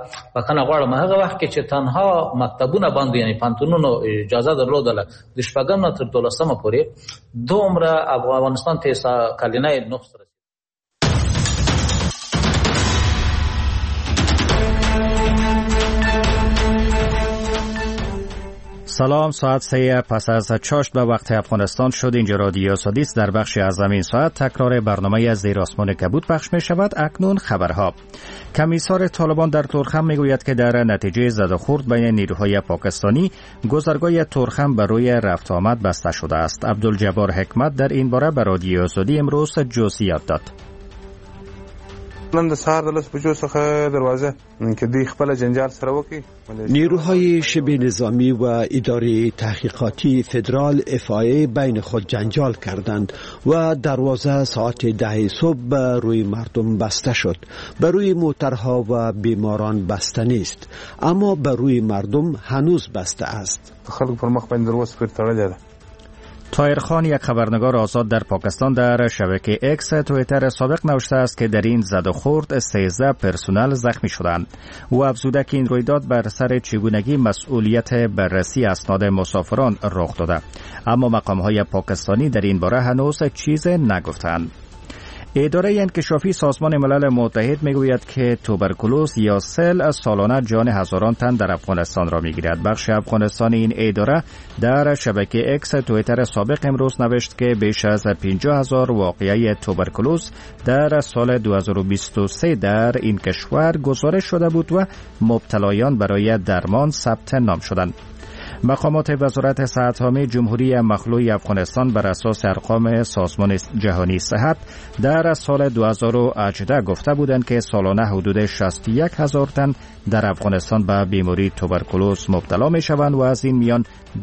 بکنه غواړم هغه وخت کې چې تنها مکتبونه باندې یعنی پانتونونو اجازه درلودله د شپږم نه تر 12مه پورې دومره افغانستان ته کلینه نقص رسید. سلام، ساعت 3 پس از چاشت به وقت افغانستان شد. اینجا رادیو سادیس در بخش از این ساعت تکرار برنامه از زیر آسمان کبود پخش می شود. اکنون خبرها. کمیسار طالبان در تورخم می گوید که در نتیجه زد و خورد بین نیروهای پاکستانی گذرگاه تورخم بر روی رفت آمد بسته شده است. عبدالجبار حکمت در این باره به رادیو سادی امروز جزئیات داد. نن د سهار د 10 بجو څخه دروازه کې دوی خپل جنجال سره وکړي. نیروهای شبه نظامی و اداره تحقیقاتی فدرال FIA بین خود جنجال کردند و دروازه ساعت 10 صبح به روی مردم بسته شد. به روی موترها و بیماران بسته نیست، اما به روی مردم هنوز بسته است. خلک پر مخ باندې دروازه پر تړلې ده. طاهر خان، یک خبرنگار آزاد در پاکستان، در شبکه اکس توییتر سابق نوشته است که در این زد و خورد 13 پرسنل زخمی شدند. او افزوده که این رویداد بر سر چگونگی مسئولیت بررسی اسناد مسافران رخ داده، اما مقام‌های پاکستانی در این باره هنوز چیز نگفتند. اداره انکشافی سازمان ملل متحد میگوید که توبرکولوز یا سل سالانه جان هزاران تن در افغانستان را میگیرد. بخش افغانستان این اداره در شبکه اکس توییتر سابق امروز نوشت که بیش از 50,000 واقعه توبرکولوز در سال 2023 در این کشور گزارش شده بود و مبتلایان برای درمان ثبت نام شدند. مقامات وزارت صحت عامه جمهوری مخلوع افغانستان بر اساس ارقام سازمان جهانی صحت در سال 2018 گفته بودند که سالانه حدود 61,000 تن در افغانستان به بیماری توبرکولوز مبتلا می شوند و از این میان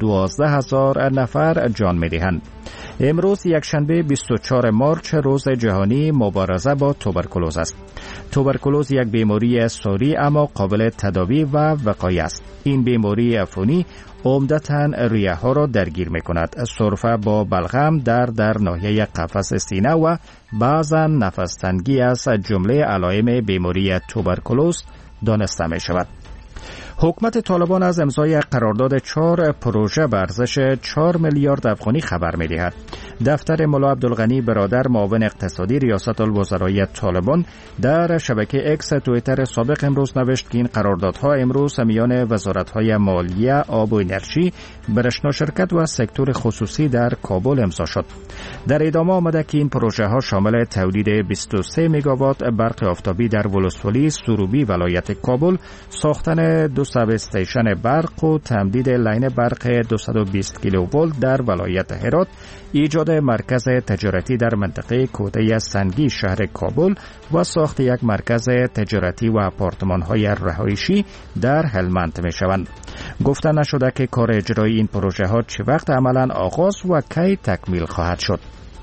12,000 نفر جان می دهند. امروز یکشنبه 24 مارچ روز جهانی مبارزه با توبرکولوز است. توبرکولوز یک بیماری ساری اما قابل تداوی و وقایع است. این بیماری عفونی عمدتاً ریه ها را درگیر می کند. سرفه با بلغم در ناحیه قفس سینه و بعضاً نفس تنگی از جمله علائم بیماری توبرکولوز دانسته می شود. حکومت طالبان از امضای قرارداد 4 پروژه به ارزش 4 میلیارد افغانی خبر می‌دهد. دفتر ملا عبدالغنی برادر معاون اقتصادی ریاست الوزرای طالبان در شبکه اکس توییتر سابق امروز نوشت که این قراردادها امروز میان وزارت‌های مالیه، آب و انرژی، برشنا شرکت و سکتور خصوصی در کابل امضا شد. در ادامه آمده که این پروژه ها شامل تولید 23 مگاوات برق آفتابی در ولسوالی سروبی ولایت کابل، ساختن 2 ساب استیشن برق و تمدید لین برق 220 کیلوولت در ولایت هرات، ایجاد مرکز تجارتی در منطقه کوده سنگی شهر کابل و ساخت یک مرکز تجارتی و آپارتمان‌های رهایشی در هلمند می‌شوند. گفته نشده که کار اجرایی این پروژه ها چه وقت عملاً آغاز و کی تکمیل خواهد شد.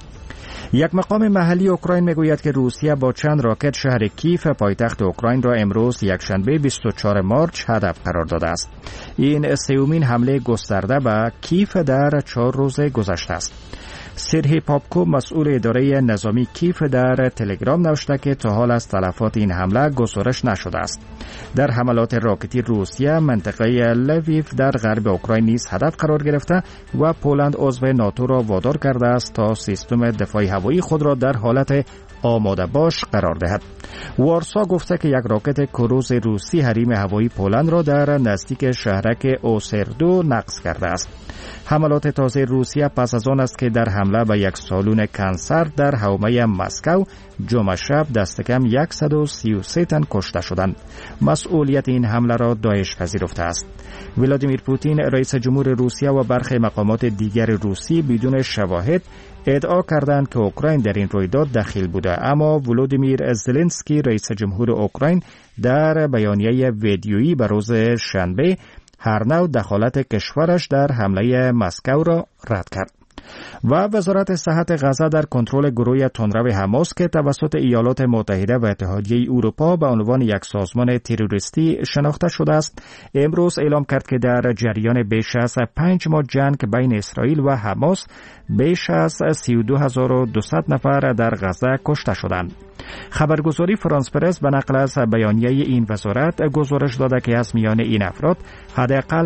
یک مقام محلی اوکراین میگوید که روسیه با چند راکت شهر کیف پایتخت اوکراین را امروز یکشنبه 24 مارچ هدف قرار داده است. این سومین حمله گسترده به کیف در 4 روز گذشته است. سرهی پاپکو، مسئول اداره نظامی کیف، در تلگرام نوشته که تا حال از تلفات این حمله گزارش نشده است. در حملات راکتی روسیه منطقه لویو در غرب اوکراین نیز هدف قرار گرفته و پولند عضو ناتو را وادار کرده است تا سیستم دفاعی هوایی خود را در حالت آماده باش قرار دهد. وارسا گفته که یک راکت کروز روسی حریم هوایی پولند را در نزدیک شهرک اوسردو نقص کرده است. حملات تازه روسیه پس از آن است که در حمله به یک سالن کنسرت در حومه مسکو جمعه شب دست کم 133 تن کشته شدند. مسئولیت این حمله را داعش پذیرفته است. ولادیمیر پوتین رئیس جمهور روسیه و برخی مقامات دیگر روسی بدون شواهد ادعا کردند که اوکراین در این رویداد دخیل بوده، اما ولودیمیر زلنسکی رئیس جمهور اوکراین در بیانیه ویدیویی به روز شنبه هر نوع دخالت کشورش در حمله مسکو را رد کرد. و وزارت صحت غزه در کنترل گروه تندرو حماس که توسط ایالات متحده و اتحادیه اروپا به عنوان یک سازمان تروریستی شناخته شده است، امروز اعلام کرد که در جریان بیش از 5 ماه جنگ بین اسرائیل و حماس بیش از 32200 نفر در غزه کشته شدند. خبرگزاری فرانس پرس به نقل از بیانیه این وزارت گزارش داده که از میان این افراد حداقل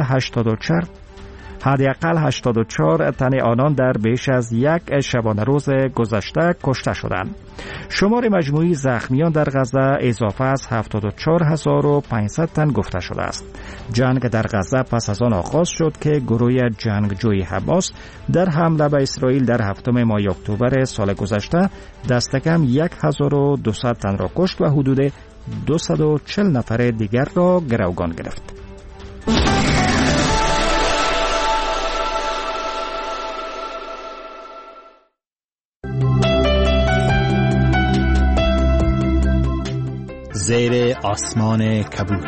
84 تن آنان در بیش از یک شبانه روز گذشته کشته شدند. شمار مجموعی زخمیان در غزه اضافه از 74500 تن گفته شده است. جنگ در غزه پس از آن آغاز شد که گروه جنگجوی حماس در حمله به اسرائیل در 7 ماه اکتبر سال گذشته دست کم 1200 تن را کشت و حدود 240 نفر دیگر را گروگان گرفت. زیر آسمان کبود.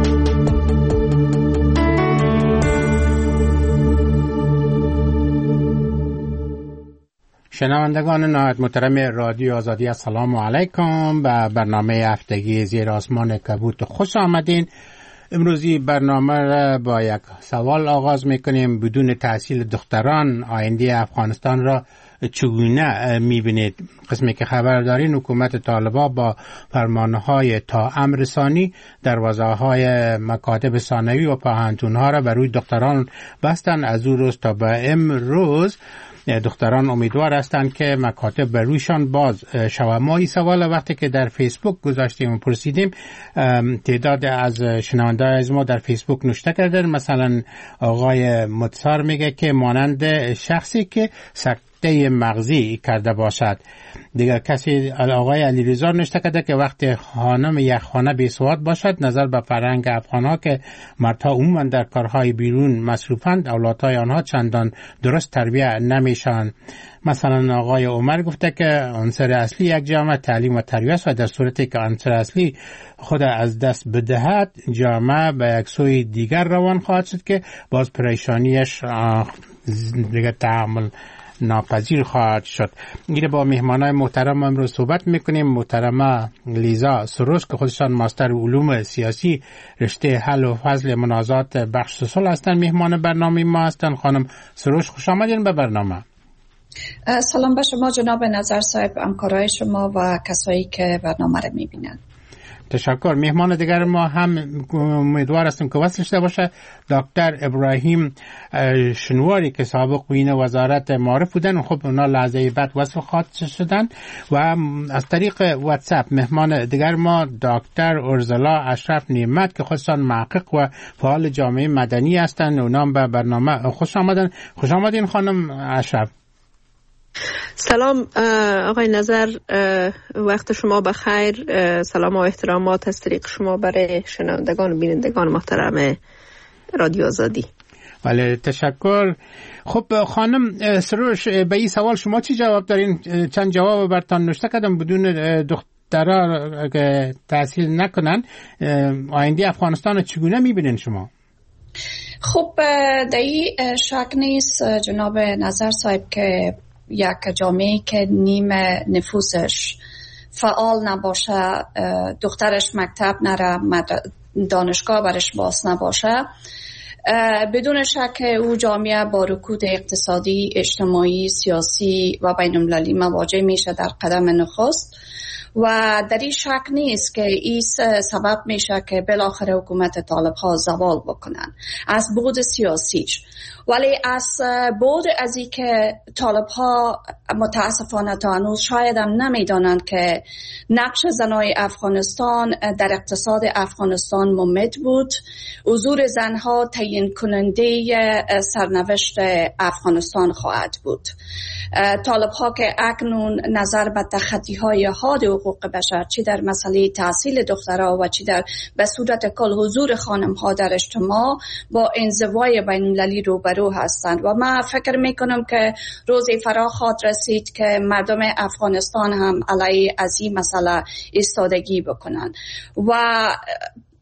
شنوندگان نهایت محترم رادیو آزادی، السلام علیکم. به برنامه هفتگی زیر آسمان کبود خوش آمدین. امروزی برنامه را با یک سوال آغاز میکنیم. بدون تحصیل دختران آینده افغانستان را چگونه میبینید؟ قسمی که خبر دارین حکومت طالبان با فرمانهای تا امرسانی دروازه‌های مکاتب ثانوی و پوهنتون‌ها را بر روی دختران بستن. از او روز تا به امروز دختران امیدوار هستند که مکاتب بر رویشان باز شود. ما این سوال وقتی که در فیسبوک گذاشتیم و پرسیدیم، تعداد از شنونده‌های از ما در فیسبوک نوشته کردن. مثلا آقای متصار میگه که مانند شخصی که سکته مغزی کرده باشد. دیگر کسی آقای علیرضا نوشته کرده که وقتی خانم یک خانه بی‌سواد باشد، نظر به فرهنگ افغان‌ها که مردها عموما در کارهای بیرون مصروفند، اولادهای آنها چندان درست تربیت نمیشن. مثلا آقای عمر گفته که عنصر اصلی یک جامعه تعلیم و تربیت است و در صورتی که عنصر اصلی خود از دست بدهد، جامعه به یک سوی دیگر روان خواهد شد که باز پریشانیش دیگر تحمل ناپذیر خواهد شد. میره با مهمانای محترم امروز صحبت میکنیم. محترمه لیزا سروش که خودشان ماستر علوم سیاسی رشته حل و فصل منازعات بخش صلح هستن، مهمان برنامه ما هستن. خانم سروش خوش آمدین به برنامه. سلام به شما جناب نظر صاحب، همکارای شما و کسایی که برنامه رو میبینن. تشکر. مهمان دیگر ما هم امیدوار هستیم که وصل شده باشه، دکتر ابراهیم شنواری که سابق وین وزارت معارف بودن. خب اونا لحظه بعد وصل خواهد شدن. و از طریق واتساپ مهمان دیگر ما دکتر ارزلا اشرف نعمت که خودشان محقق و فعال جامعه مدنی هستند. اونا به برنامه خوش آمدن. خوش آمدین خانم اشرف. سلام آقای نظر، وقت شما بخیر. سلام و احترامات از طریق شما برای شنوندگان و بینندگان محترم رادیو آزادی. بله تشکر. خب خانم سروش، به این سوال شما چی جواب دارین؟ چند جواب برتان نوشته کردم. بدون دخترها که تحصیل نکنن آینده افغانستان رو چگونه میبینین شما؟ خب در این شک نیست جناب نظر صاحب که یک جامعه که نیم نفوسش فعال نباشه، دخترش مکتب نره، دانشگاه برش باز نباشه، بدون شک او جامعه با رکود اقتصادی، اجتماعی، سیاسی و بین‌المللی مواجه میشه در قدم نخست. و در این شک نیست که این سبب میشه که بالاخره حکومت طالب ها زوال بکنن از بعد سیاسیش. ولی از بعد از این که طالب ها متاسفانه تا هنوز شاید هم نمیدانند که نقش زنای افغانستان در اقتصاد افغانستان ممد بود. حضور زنها تعیین کننده سرنوشت افغانستان خواهد بود. طالب ها که اکنون نظر به تخطی های حاد حقوق بشر، چی در مسئله تحصیل دخترها و چی در به صورت کل حضور خانم ها در اجتماع، با انزوای بین المللی روبرو هستند. و من فکر میکنم که روزی فرا خواهد رسید که مردم افغانستان هم علیه از این مسئله ایستادگی بکنن. و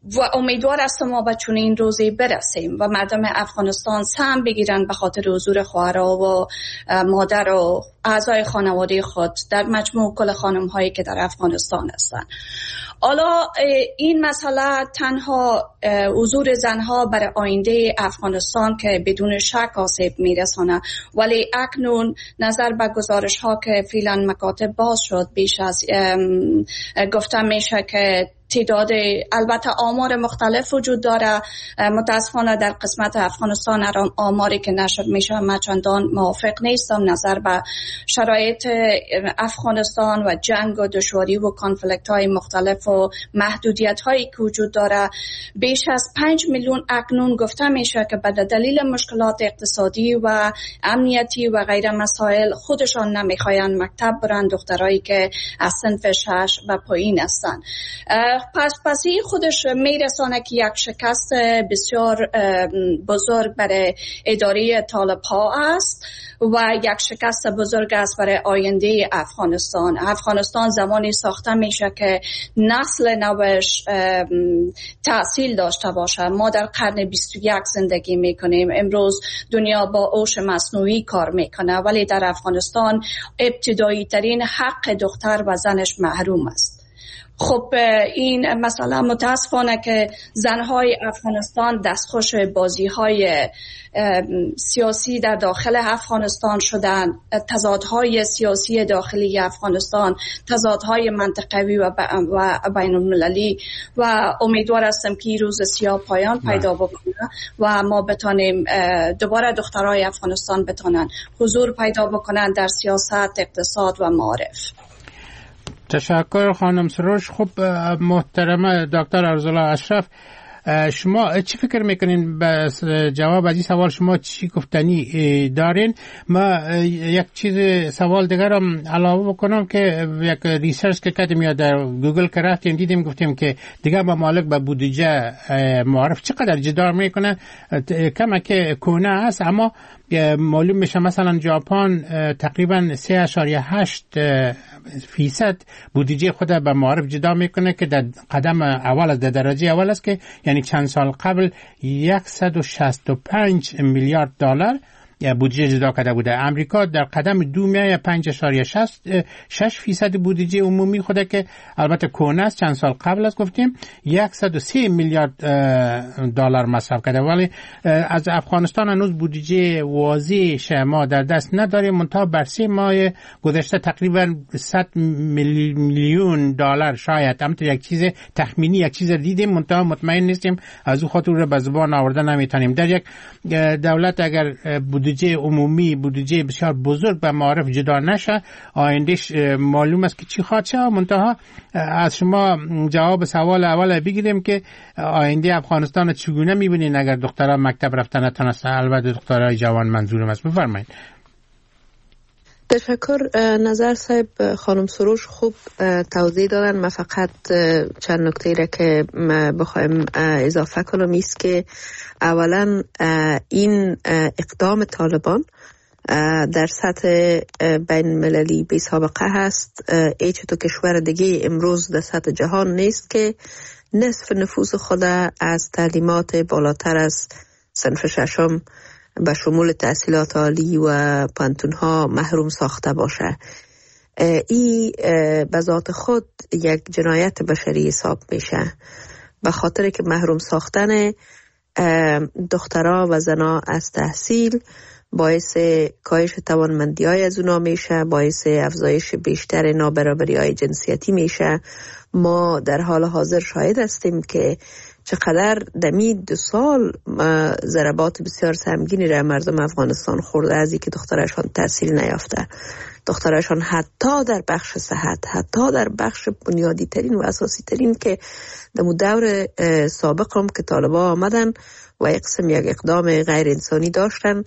و امیدوار هستم ما به چنین روزی برسیم و مردم افغانستان سهم بگیرن به خاطر حضور خواهرها و مادر و اعضای خانواده خود در مجموع کل خانم هایی که در افغانستان هستند. حالا این مسئله تنها حضور زنها برای آینده افغانستان که بدون شک آسیب میرسانه، ولی اکنون نظر به گزارش ها که فعلا مکاتب باز شد بیش از گفته میشه که تعداد البته آمار مختلف وجود داره. متاسفانه در قسمت افغانستان آماری که نشر میشه من چندان موافق نیستم نظر به شرایط افغانستان و جنگ و دشواری و کانفلیکت های مختلف و محدودیت هایی که وجود داره. بیش از 5 میلیون اکنون گفته میشه که به دلیل مشکلات اقتصادی و امنیتی و غیر مسائل خودشان نمیخواین مکتب برن، دخترایی که از صنف 6 و پایین هستن. پس این خودش میرسانه که یک شکست بسیار بزرگ برای اداره طالب ها است و یک شکست بزرگ است برای آینده افغانستان. افغانستان زمانی ساخته میشه که نسل نوش تأثیر داشته باشه. ما در قرن 21 زندگی میکنیم. امروز دنیا با هوش مصنوعی کار میکنه، ولی در افغانستان ابتدایی ترین حق دختر و زنش محروم است. خب این مسئله متاسفانه که زنهای افغانستان دستخوش بازی‌های سیاسی در داخل افغانستان شدن، تضادهای سیاسی داخلی افغانستان، تضادهای منطقوی و بین المللی و امیدوار هستم که این روز سیاه پایان پیدا بکنه و ما بتانیم دوباره دخترای افغانستان بتانن حضور پیدا بکنن در سیاست، اقتصاد و معارف. تشکر خانم سروش. خب محترم دکتر ارزالله اشرف، شما چی فکر میکنین به جواب از این سوال شما چی گفتنی دارین؟ ما یک چیز سوال دیگر هم علاوه بکنم که یک ریسرچ که کردیم یا در گوگل که رفتیم دیدیم گفتیم که دیگر ممالک به بودجه معارف چقدر جدار میکنه، کمک کونه است، اما معلوم میشه مثلا ژاپن تقریبا 3.8% بودجه خود به معارف جدا میکنه که در قدم اول در درجه اول است، که یعنی چند سال قبل 165 میلیارد دلار بودجه جدا کرده بوده. امریکا در قدم 2.5.6% بودجه عمومی خوده که البته کونه است، چند سال قبل است گفتیم 103 میلیارد دلار مصرف کرده، ولی از افغانستان هنوز بودجه واضح ما در دست نداریم. منتها بر 3 ماه گذشته تقریبا 100 میلیون دلار شاید، همینطور یک چیز تخمینی یک چیز دیدیم، منتها مطمئن نیستیم، از او خاطر رو به زبان آورده نمیتونیم. در یک دولت اگر بودجه عمومی بودجه بسیار بزرگ به معارف جدا نشه، آیندهش معلوم است که چی خواهد شد. منتها از شما جواب سوال اول بگیریم که آینده افغانستان چگونه میبینین اگر دخترها مکتب رفتن نتونستن؟ البته دخترای جوان منظورم است. بفرمایید. تشکر نظر صاحب. خانم سروش خوب توضیح دادن. من فقط چند نکته را که بخوایم اضافه کنم است که اولا این اقدام طالبان در سطح بین المللی بی سابقه هست. هیچ تو کشور دیگه امروز در سطح جهان نیست که نصف نفوذ خود از تعلیمات بالاتر از صنف 6 به شمول تحصیلات عالی و پانتونها محروم ساخته باشه. این به ذات خود یک جنایت بشری حساب میشه، به خاطر که محروم ساختن دخترها و زنها از تحصیل باعث کاهش توانمندی های از اونا میشه، باعث افزایش بیشتر نابرابری های جنسیتی میشه. ما در حال حاضر شاهد هستیم که چقدر دمی 2 سال ضربات بسیار سنگینی را مردم افغانستان خورده از اینکه دخترشان تحصیل نیافته. دخترشان حتی در بخش صحت، حتی در بخش بنیادی ترین و اساسی ترین که در دور سابق هم که طالبا آمدن و یک قسم یک اقدام غیر انسانی داشتن،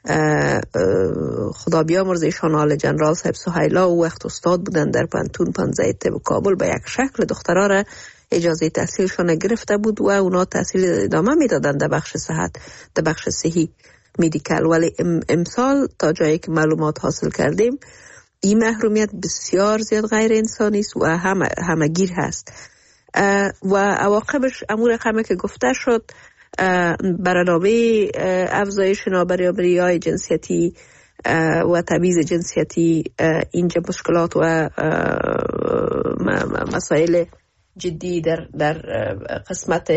خدا بیامرزه ایشان آل جنرال صاحب سهیلا او وقت استاد بودن در پانتون 15 طب کابل، به یک شکل دخترها را اجازه تحصیلشان گرفته بود و اونا تحصیل ادامه میدادن در بخش صحت، در بخش صحی میدیکل. ولی امسال تا جایی که معلومات حاصل کردیم این محرومیت بسیار زیاد غیر انسانی است و همگیر هست. و عواقبش امور رقمی که گفته شد برنامه افزایش نابرابری‌های جنسیتی و تبعیض جنسیتی، اینجا مشکلات و مسائل جدی در قسمت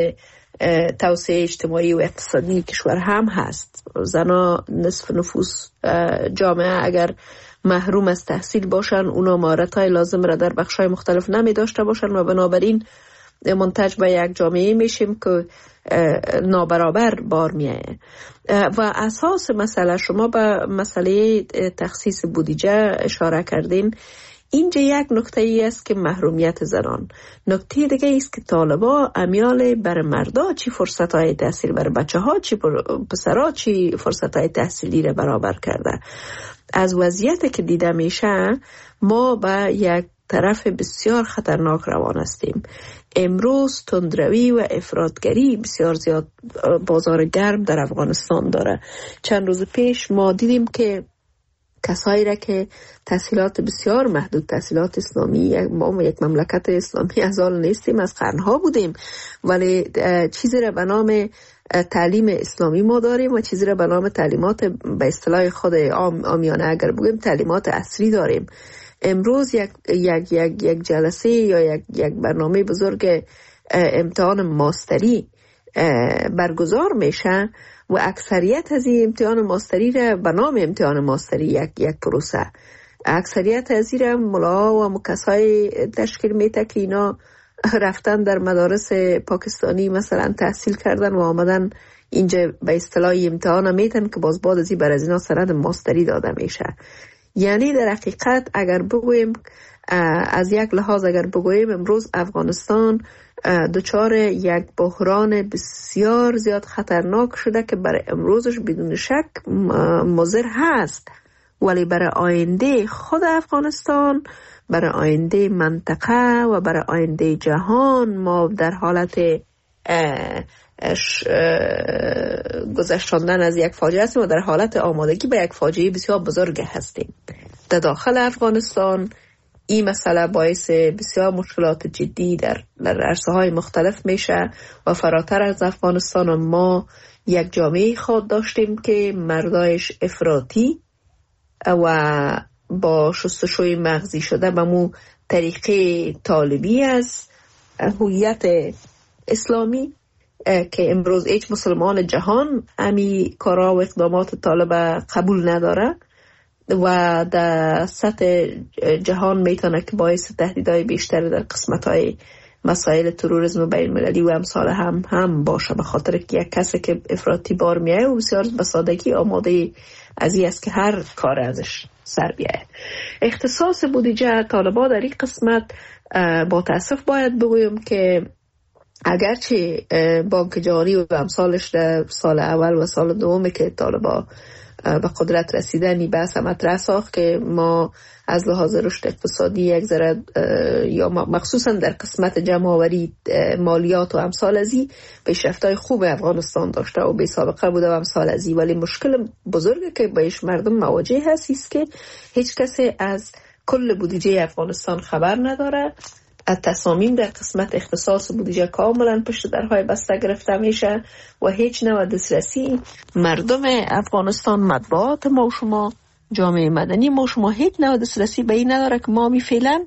توسعه اجتماعی و اقتصادی کشور هم هست. زنها نصف نفوس جامعه اگر محروم از تحصیل باشن، اونا مهارت‌های لازم را در بخش‌های مختلف نمی داشته باشن و بنابراین منتج به یک جامعه میشیم که نابرابر بار میایه. و اساس مسئله، شما به مسئله تخصیص بودجه اشاره کردین، اینجا یک نکته ای است که محرومیت زنان. نکته دیگه ایست که طالبا امیال بر مردا چی فرصت های تحصیل، بر بچه ها چی پسرها چی فرصت های تحصیلی را برابر کرده. از وضعیتی که دیده میشه ما به یک طرف بسیار خطرناک روان هستیم. امروز تندروی و افراطگری بسیار زیاد بازار گرم در افغانستان داره. چند روز پیش ما دیدیم که کسایی را که تحصیلات بسیار محدود، تحصیلات اسلامی، ما یک مملکت اسلامی از آن نیستیم، از قرنها بودیم، ولی چیزی را به نام تعلیم اسلامی ما داریم و چیزی را به نام تعلیمات به اصطلاح خود عامیانه اگر بگیم تعلیمات عصری داریم. امروز یک جلسه یا یک برنامه بزرگ امتحان ماستری برگزار میشه و اکثریت از این امتحان ماستری را به نام امتحان ماستری یک پروسه، اکثریت از این را ملا و مکسای تشکیل میده که اینا رفتن در مدارس پاکستانی مثلا تحصیل کردن و آمدن اینجا به اصطلاح امتحان میتن که باز بعد از این بر از اینا سند ماستری داده میشه. یعنی در حقیقت اگر بگوییم از یک لحاظ اگر بگوییم امروز افغانستان دچار یک بحران بسیار زیاد خطرناک شده که برای امروزش بدون شک مضر هست، ولی برای آینده خود افغانستان، برای آینده منطقه و برای آینده جهان ما در حالت گذشتاندن از یک فاجعه هستیم و در حالت آمادگی به یک فاجعه بسیار بزرگ هستیم. در داخل افغانستان این مسئله باعث بسیار مشکلات جدی در عرصه های مختلف میشه و فراتر از افغانستان ما یک جامعه خود داشتیم که مردایش افراطی و با شستشوی مغزی شده به مو طریقه طالبی از هویت اسلامی که امروز هیچ مسلمان جهان امی کارا و اقدامات طالب قبول نداره و در سطح جهان میتونه که باعث تهدیدهای بیشتر در قسمت‌های مسائل تروریسم بین المللی و امثال هم باشه، به خاطر که یک کسی که افراطی بار میایه و بسیار به سادگی آماده از این است که هر کار ازش سر بیایه. اختصاص بودجه طالبا در این قسمت با تأسف باید بگویم که اگرچه بانک جهانی و امثالش در سال اول و سال دومی که طالبا به قدرت رسیدنی بحث مطرح ساخت که ما از لحاظ رشد اقتصادی یک ذره یا مخصوصا در قسمت جمع‌آوری مالیات و امثال ازی پیشرفت‌های خوب افغانستان داشته و بی سابقه بوده و امثال ازی، ولی مشکل بزرگی که باش مردم مواجه هست است که هیچ کسی از کل بودجه افغانستان خبر نداره. تصامیم در قسمت اختصاص بودجه کاملا پشت درهای بسته گرفته میشه و هیچ نوع دسترسی مردم افغانستان، مطبوعات ما و شما، جامعه مدنی ما و شما هیچ نوع دسترسی به این نداره که ما می فعلا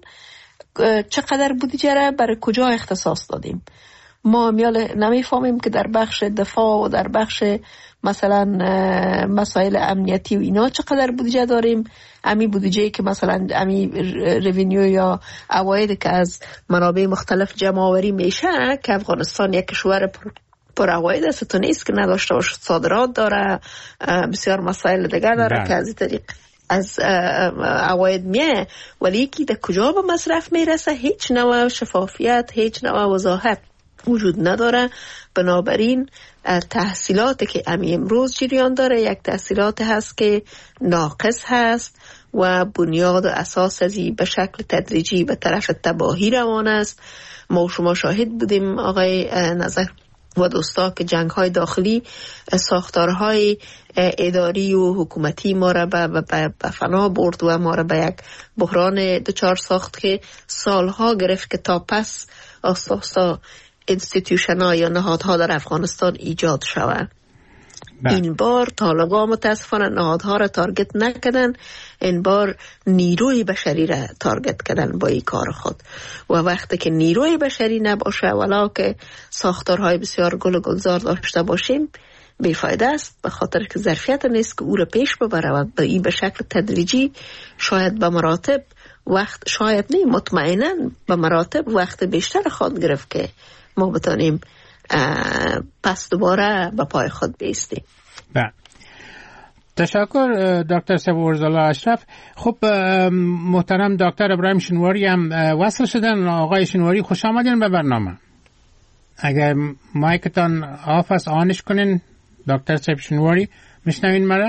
چقدر بودجه را برای کجا اختصاص دادیم. ما نمیفهمیم که در بخش دفاع و در بخش مثلا مسائل امنیتی و اینا چقدر بودجه داریم. امی بودجه که مثلا امی رونیو یا عواید که از منابع مختلف جمع آوری میشه که افغانستان یک کشور پر عواید است تو نیست که نداشته باشه، صادرات داره، بسیار مسائل دیگر داره که از این طریق از عواید میه، ولی یکی در کجا به مصرف میرسه هیچ نوع شفافیت، هیچ نوع وضاحت وجود نداره. بنابراین تحصیلاتی که امروز جریان داره یک تحصیلات هست که ناقص هست و بنیاد و اساس ازی به شکل تدریجی به طرف تباهی روان است. ما شما شاهد بودیم آقای نظر و دوستا که جنگ های داخلی ساختارهای اداری و حکومتی ما را به فنا برد و ما را به یک بحران دچار ساخت که سالها گرفت که تا پس آساسا اینستیتوشن ها یا نهادها در افغانستان ایجاد شود. این بار طالبان متاسفانه نهادها را تارگت نکردن، این بار نیروی بشری را تارگت کردن با این کار خود. و وقتی که نیروی بشری نباشه، ولا که ساختارهای بسیار گل و گلزار داشته باشیم، بیفایده است، به خاطر که ظرفیت نیست که او را پیش ببره و این به شکل تدریجی شاید به مراتب وقت، شاید نه مطمئنا به مراتب وقت بیشتر خود گرفت که ما بتانیم پس دوباره به پای خود بیستیم. تشکر دکتر صبورزالا اشرف. خب محترم دکتر ابراهیم شنواری هم وصل شدن. آقای شنواری خوش آمدین به برنامه. اگر مایکتان آف است آنش کنین. دکتر صاحب شنواری میشنوین مرا؟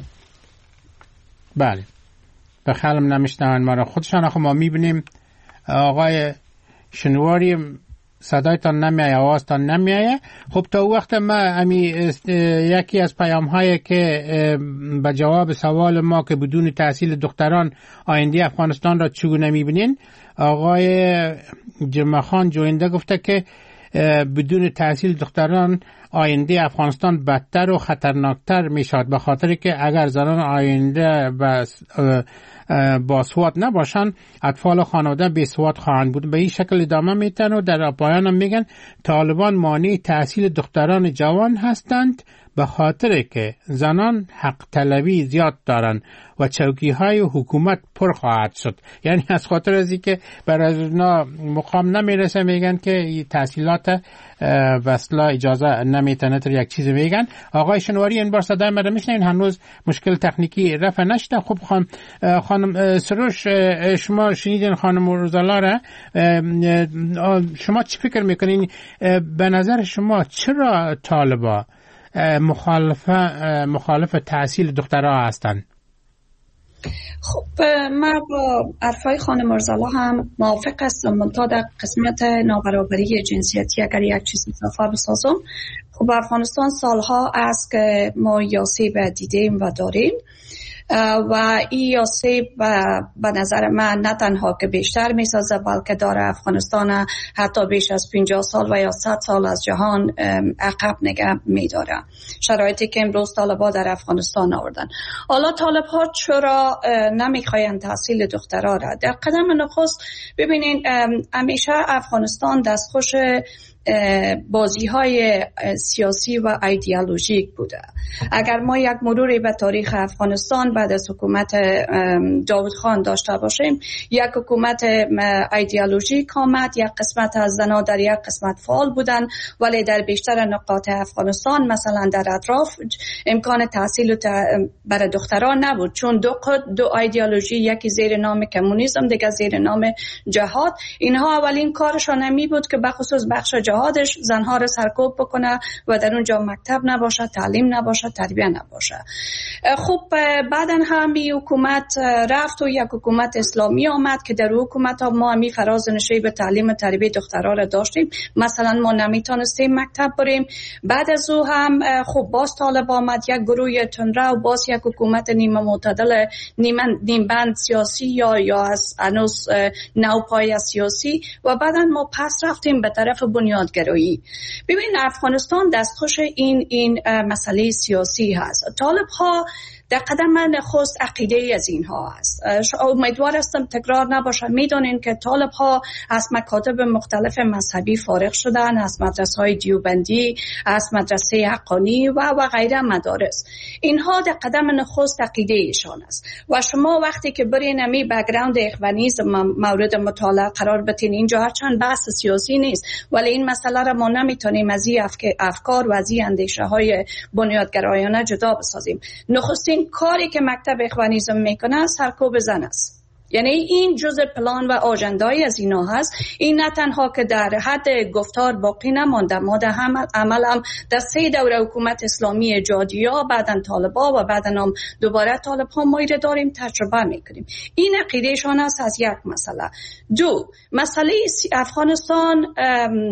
بله، به خیالم نمیشنوین مرا. خودشان خب ما میبینیم آقای شنواری صدایتان نمیایه، آوازتان نمیایه. خب تا وقت ما یکی از پیام هایی که به جواب سوال ما که بدون تحصیل دختران آینده افغانستان را چگونه میبینین، آقای جمعخان جوینده گفته که بدون تحصیل دختران آینده افغانستان بدتر و خطرناکتر میشد، به خاطر که اگر زنان آینده با سواد نباشن، اطفال خانواده بی سواد خواهند بود. به این شکل ادامه میتن و در پایان هم میگن طالبان مانع تحصیل دختران جوان هستند به خاطر که زنان حق طلبی زیاد دارند و چوکی های حکومت پر خواهد شد. یعنی از خاطر از که برای اونا مقام نمیرسه، میگن که تحصیلات وصلا اجازه نمیتونه. تا یک چیز میگن. آقای شنواری این بار صدای من میشنین؟ هنوز مشکل تکنیکی رفع نشده. خب خانم سروش، شما شنیدین خانم روزالا را، شما چی فکر میکنین؟ به نظر شما چرا طالبا مخالف تحصیل دخترها هستند؟ خب من با حرفای خانم مرزالا هم موافق هستم، منتها در قسمت نابرابری جنسیتی اگر یک چیز اضافه بسازم. خب افغانستان سالها است که ما یاسیب دیدیم و داریم و این یاسیب به نظر من نه تنها که بیشتر میسازه، بلکه داره افغانستان حتی بیش از 50 سال و یا 100 سال از جهان عقب نگه میداره. شرایطی که امروز طالبا در افغانستان آوردن. حالا طالبها چرا نمیخواین تحصیل دخترها را؟ در قدم نخست ببینین همیشه افغانستان دستخوش بازی های سیاسی و ایدئولوژیک بوده. اگر ما یک مروری به تاریخ افغانستان بعد از حکومت داود خان داشته باشیم، یک حکومت ایدئولوژیک آمد، یک قسمت از زنان در یک قسمت فعال بودن، ولی در بیشتر نقاط افغانستان مثلا در اطراف امکان تحصیل برای دختران نبود، چون دو ایدئولوژی، یکی زیر نام کمونیسم، دیگه زیر نام جهاد. اینها اولین کارشان نمی بود که بخصوص بخش جهادش زنها رو سرکوب بکنه و در اونجا مکتب نباشه، تعلیم نباشه، تربیه نباشه. خب بعدن هم حکومت رفت و یک حکومت اسلامی آمد که در حکومت ها ما همی فراز نشی به تعلیم و تربیه دخترها را داشتیم. مثلا ما نمیتونستیم مکتب بریم. بعد از او هم خب باز طالب آمد، یک گروه تندرو، باز یک حکومت نیمه معتدل، نیم بند سیاسی یا از انوس نوپای سیاسی و بعدن ما پس رفتیم به طرف بنیادگرایی. ببین افغانستان دستخوش این مسئله سیاسی هست. طالب ها در قدم نخست عقیده از اینها است. امیدوار هستم تکرار نباشه. میدونین که طالب ها از مکاتب مختلف مذهبی فارغ شدن، از مدرسه های دیوبندی، از مدرسه حقانی و غیره مدارس. اینها در قدم نخست عقیده ایشان است و شما وقتی که برین امی بک‌گراند اخوانیسم مورد مطالعه قرار بدین، اینجا هرچند بحث سیاسی نیست، ولی این مسئله را ما نمیتونیم از این افکار و از این اندیشه های بنیادگرایانه جدا بسازیم. نخستین کاری که مکتب اخوانیسم میکنه سرکوب زن است. یعنی این جزء پلان و آژندای از اینا هست. این نه تنها که در حد گفتار باقی نمانده، ما در عمل هم در 3 دوره حکومت اسلامی جادیا، بعدن طالبا و بعدن هم دوباره طالبها ما ایره داریم تجربه میکنیم. این عقیدهشان است از یک مسئله. 2 مسئله افغانستان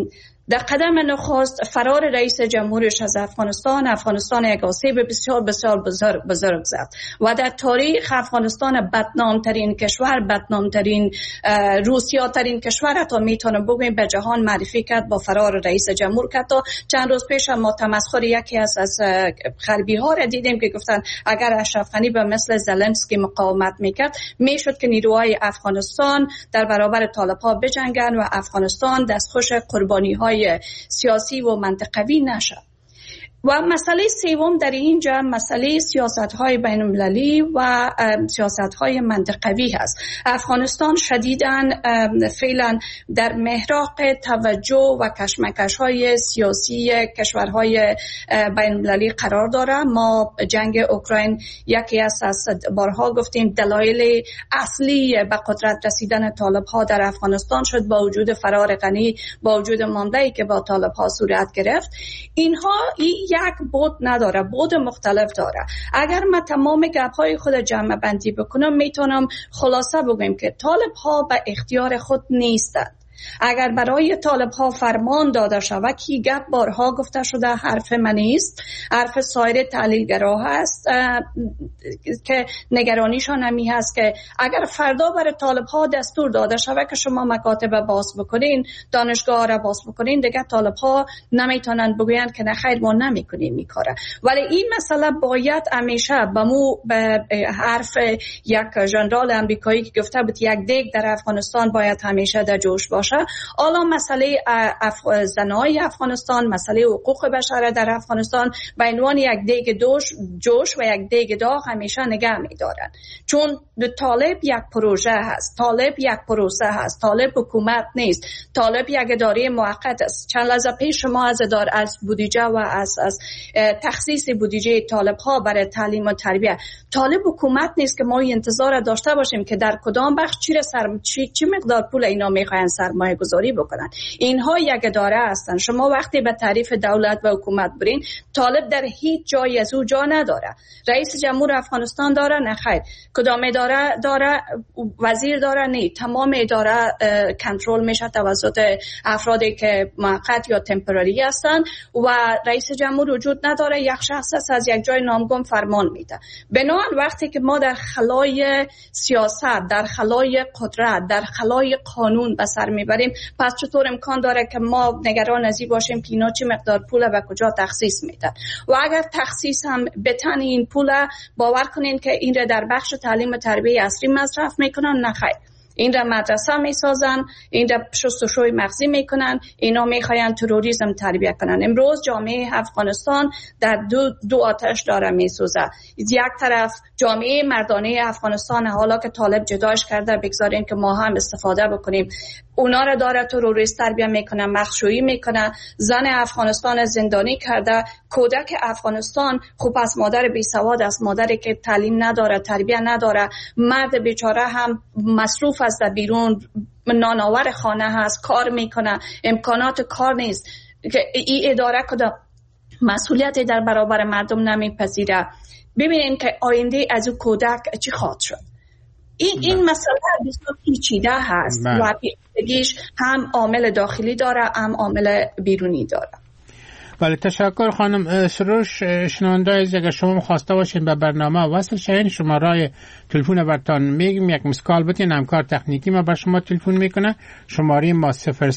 در قدم نخست فرار رئیس جمهورش از افغانستان یک آسیب بسیار بسیار بزرگ زد و در تاریخ افغانستان بدنامترین کشور، بدنامترین روسیاترین کشور تا میتونم بگویم به جهان معرفی کرد با فرار رئیس جمهور. که تا چند روز پیش ما تمسخر یکی از غربی ها را دیدیم که گفتن اگر اشرف غنی به مثل زلنسکی مقاومت میکرد میشد که نیروهای افغانستان در برابر طالب‌ها بجنگن و افغانستان دستخوش قربانی های سیاسی و منطقوی نشد. و مسئله سوم در اینجا مسئله سیاست‌های بین‌المللی و سیاست‌های منطقوی هست. افغانستان شدیداً فعلا در محراق توجه و کشمکش‌های سیاسی کشورهای بین‌المللی قرار داره. ما جنگ اوکراین یکی از بارها گفتیم دلایل اصلی به قدرت رسیدن طالب‌ها در افغانستان شد با وجود فرار غنی، با وجود مانده‌ای که با طالب‌ها صورت گرفت. اینها یک بود نداره، بود مختلف داره. اگر من تمام گپ‌های خود جمع بندی بکنم میتونم خلاصه بگم که طالب‌ها به اختیار خود نیستند. اگر برای طالب‌ها فرمان داده شود که گپ بارها گفته شده حرف من نیست، حرف سایر تحلیلگرا هست که نگرانیشان همی هست که اگر فردا برای طالب‌ها دستور داده شود که شما مکاتب باز بکنین، دانشگاه را باز بکنین، دیگه طالب‌ها نمیتونن بگویند که نه خیر ما نمیکنیم میکاره. ولی این مسئله باید همیشه به حرف یک ژنرال آمریکایی که گفته بود یک دیگ در افغانستان باید همیشه در جوش باشه. حالا مسئله زنای افغانستان، مسئله حقوق بشر در افغانستان به عنوان یک دیگ جوش و یک دیگ داغ همیشه نگه می‌دارن. چون طالب یک پروژه هست، طالب یک پروسه هست، طالب حکومت نیست، طالب یک اداره موقت است. چند لحظه پیش شما از بودجه و از تخصیص بودجه طالب‌ها برای تعلیم و تربیت، طالب حکومت نیست که ما انتظار داشته باشیم که در کدام بخش چی مقدار پول اینا می‌خواین سرمایه گذاری بکنن. اینها یک اداره هستن. شما وقتی به تعریف دولت و حکومت برین، طالب در هیچ جای از او جا نداره. رئیس جمهور افغانستان داره؟ نه خیر. کدام اداره داره؟ وزیر داره؟ نه. تمام اداره کنترل میشه توسط افرادی که موقت یا تمپرری هستن و رئیس جمهور وجود نداره. یک شخص از یک جای نامگم فرمان میده. بنابراین وقتی که ما در خلای سیاست، در خلای قدرت، در خلای قانون به سر میبریم، پس چطور امکان داره که ما نگران از این باشیم که اینا چه مقدار پول و کجا تخصیص میدن؟ و اگر تخصیص هم بتن این پول، باور کنین که این را در بخش تعلیم و تربیت اصلی مصرف میکنن؟ نه خیر. این را مدرسه میسازن، این را شستشوی مغزی میکنن، اینا میخواین تروریسم تربیت کنن. امروز جامعه افغانستان در دو آتش داره میسوزه. یک طرف جامعه مردانه افغانستان، حالا که طالب جداش کرده بگذاریم که ما هم استفاده بکنیم، اونا را داره تروریست تربیت میکنه، مخشویی میکنه، زن افغانستان زندانی کرده، کودک افغانستان خوب از مادر بی سواد است، مادری که تعلیم نداره، تربیت نداره، مرد بیچاره هم مصروف است در بیرون، نانآور خانه هست، کار میکنه، امکانات کار نیست که این اداره کدام مسئولیت در برابر مردم نمیپذیره. ببینیم که آینده از او کودک چی خواهد شد. این مسئله بسیار پیچیده هست و پیچیدگیش هم عامل داخلی داره هم عامل بیرونی داره. بله، تشکر خانم سروش. شنونده‌ای اگر شما خواسته باشین به برنامه وصل شین، شماره تلفن برتان میگم، یک مسکال بتین، همکار تکنیکی ما بر شما تلفن میکنه. شماره ما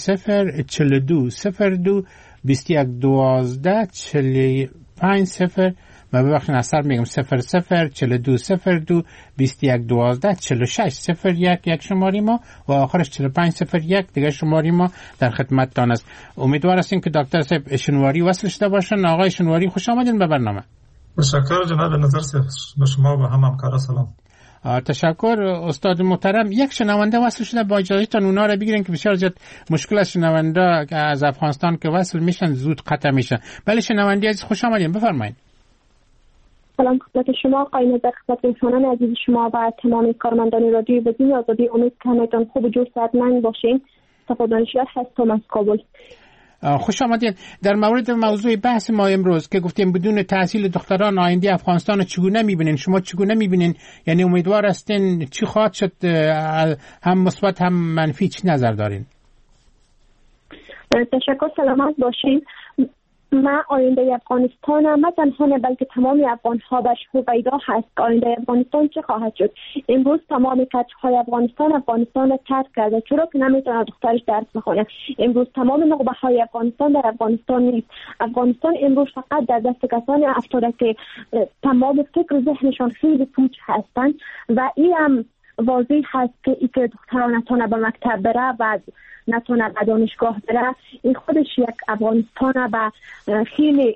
004202 2112 45 و ببخشید اثر میگم 004202 2112 46 01 یک شماری ما و آخرش 4501 دیگه شماری ما در خدمتتان است. امیدوار هستیم که دکتر صاحب شنواری وصل شده باشن. آقای شنواری خوش آمدین به برنامه. تشکر جناب نظر صاحب، به شما و هم همکارا سلام. تشکر استاد محترم. یک شنونده وصل شده، با اجازهتون اونا رو بگیرین که بسیار زیاد مشکل از شنونده از افغانستان که وصل میشن زود قطع میشن. بله شنونده عزیز خوش آمدین، بفرمایید. سلام خدمت شما آقای نظر، خدمت انسانان عزیز شما و تمام کارمندان رادیو بدین آزادی. امید که همتون خوب و جور صحتمند باشین. صفا دانشیار هستم از کابل. خوش آمدید. در مورد موضوع بحث ما امروز که گفتیم بدون تحصیل دختران آینده افغانستان چگونه میبینین؟ شما چگونه میبینین؟ یعنی امیدوار هستین چی خواهد شد؟ هم مثبت هم منفی چی نظر دارین؟ تشکر، سلامت باشین. من آینده افغانستانم، نه تنها بلکه تمام افغان ها به شهر پیدا هست که آینده افغانستان چه خواهد شد. امروز تمام کچهای افغانستان را ترک کرده، چرا که نمیتونه دخترش درس بخونه. امروز تمام نخبه های افغانستان در افغانستان نیست. افغانستان امروز فقط در دست کسانی افتاده که تمام فکر و ذهنشان خیلی پوچ هستند و این هم واضح هست که ای که دختران نتونه به مکتب بره و نتونه به دانشگاه بره، این خودش یک افغانستان به خیلی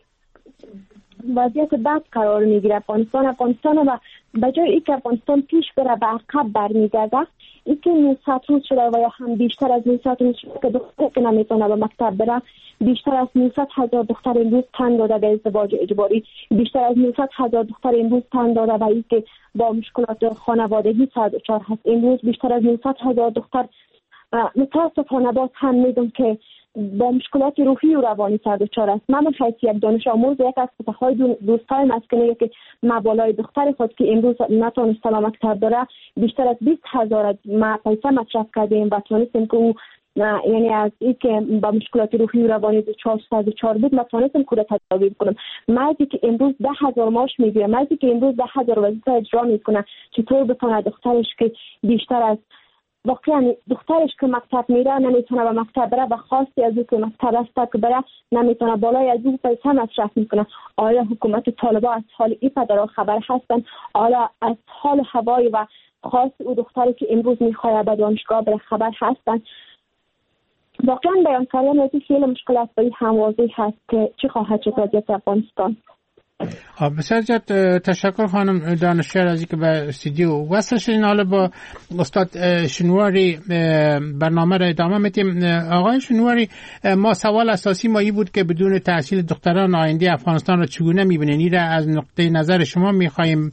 وضعیت بد قرار میگیره. افغانستان و به جای ای که افغانستان پیش بره به عقب برمیگرده. ای که 900 روز شده و یا هم بیشتر از 900 روز شده که دختر که نمیتونه به مکتب بره. بیشتر از 900,000 دختر امروز تن داده به ازدواج اجباری. بیشتر از 900,000 دختر امروز تن داده به ای که با مشکلات خانوادگی سرچار هست. امروز بیشتر از 900,000 دختر متاسفانه باز هم میدونم که با مشکلات روحی و روانی سرچار است. من حیث یک دانش آموز یک از فتحهای دوستایم است که میگه که مبالای دختر خود که امروز نتونسته به مکتب بره بیشتر از 20,000 ما پیسه مصرف کردیم و تونستیم که او یعنی از این که با مشکلات روحی و روانی دچار بود ما تونستیم که تداوی کنم. مردی که امروز 10,000 معاش میگیره، مردی که امروز 10,000 وظیفه اجرا میکنه، چطور بتونه دخترش که بیشتر از واقعا دخترش که مکتب میره نمیتونه به مکتب بره و خواستی از او که مکتب است که بره نمیتونه، بالای از او پیسه مصرف میکنه. آیا حکومت طالبان از حال این پدرها خبر هستن؟ آیا از حال هوای و خواست او دختری که امروز میخواد به دانشگاه بره خبر هستن؟ واقعا بیان کردن از این خیلی مشکلات به هم واضح هست که چی خواهد شد وضعیت افغانستان. بسیار زیاد تشکر خانم دانشور از اینکه به استودیو وصل شدین. حالا با استاد شنواری برنامه را ادامه میدیم. آقای شنواری، ما سوال اساسی ما این بود که بدون تحصیل دختران آینده افغانستان را چگونه میبینین؟ این را از نقطه نظر شما میخوایم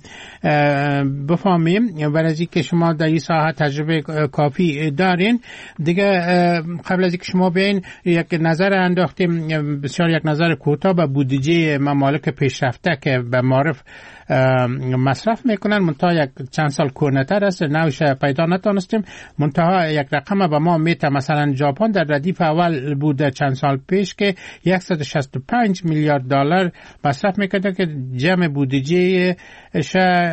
بفهمیم. برای از اینکه شما در این ساحه تجربه کافی دارین دیگه، قبل از اینکه شما بیاین یک نظر انداختیم، بسیار یک نظر کوتاه به بودجه ممالک پیشرفته که به معرف مصرف میکنن، منتها یک چند سال کورنتر است، نوش پیدا نتونستیم. منتها یک رقم به ما میته، مثلا ژاپن در ردیف اول بوده چند سال پیش که 165 میلیارد دلار مصرف میکرده که جمع بودجه 3.8%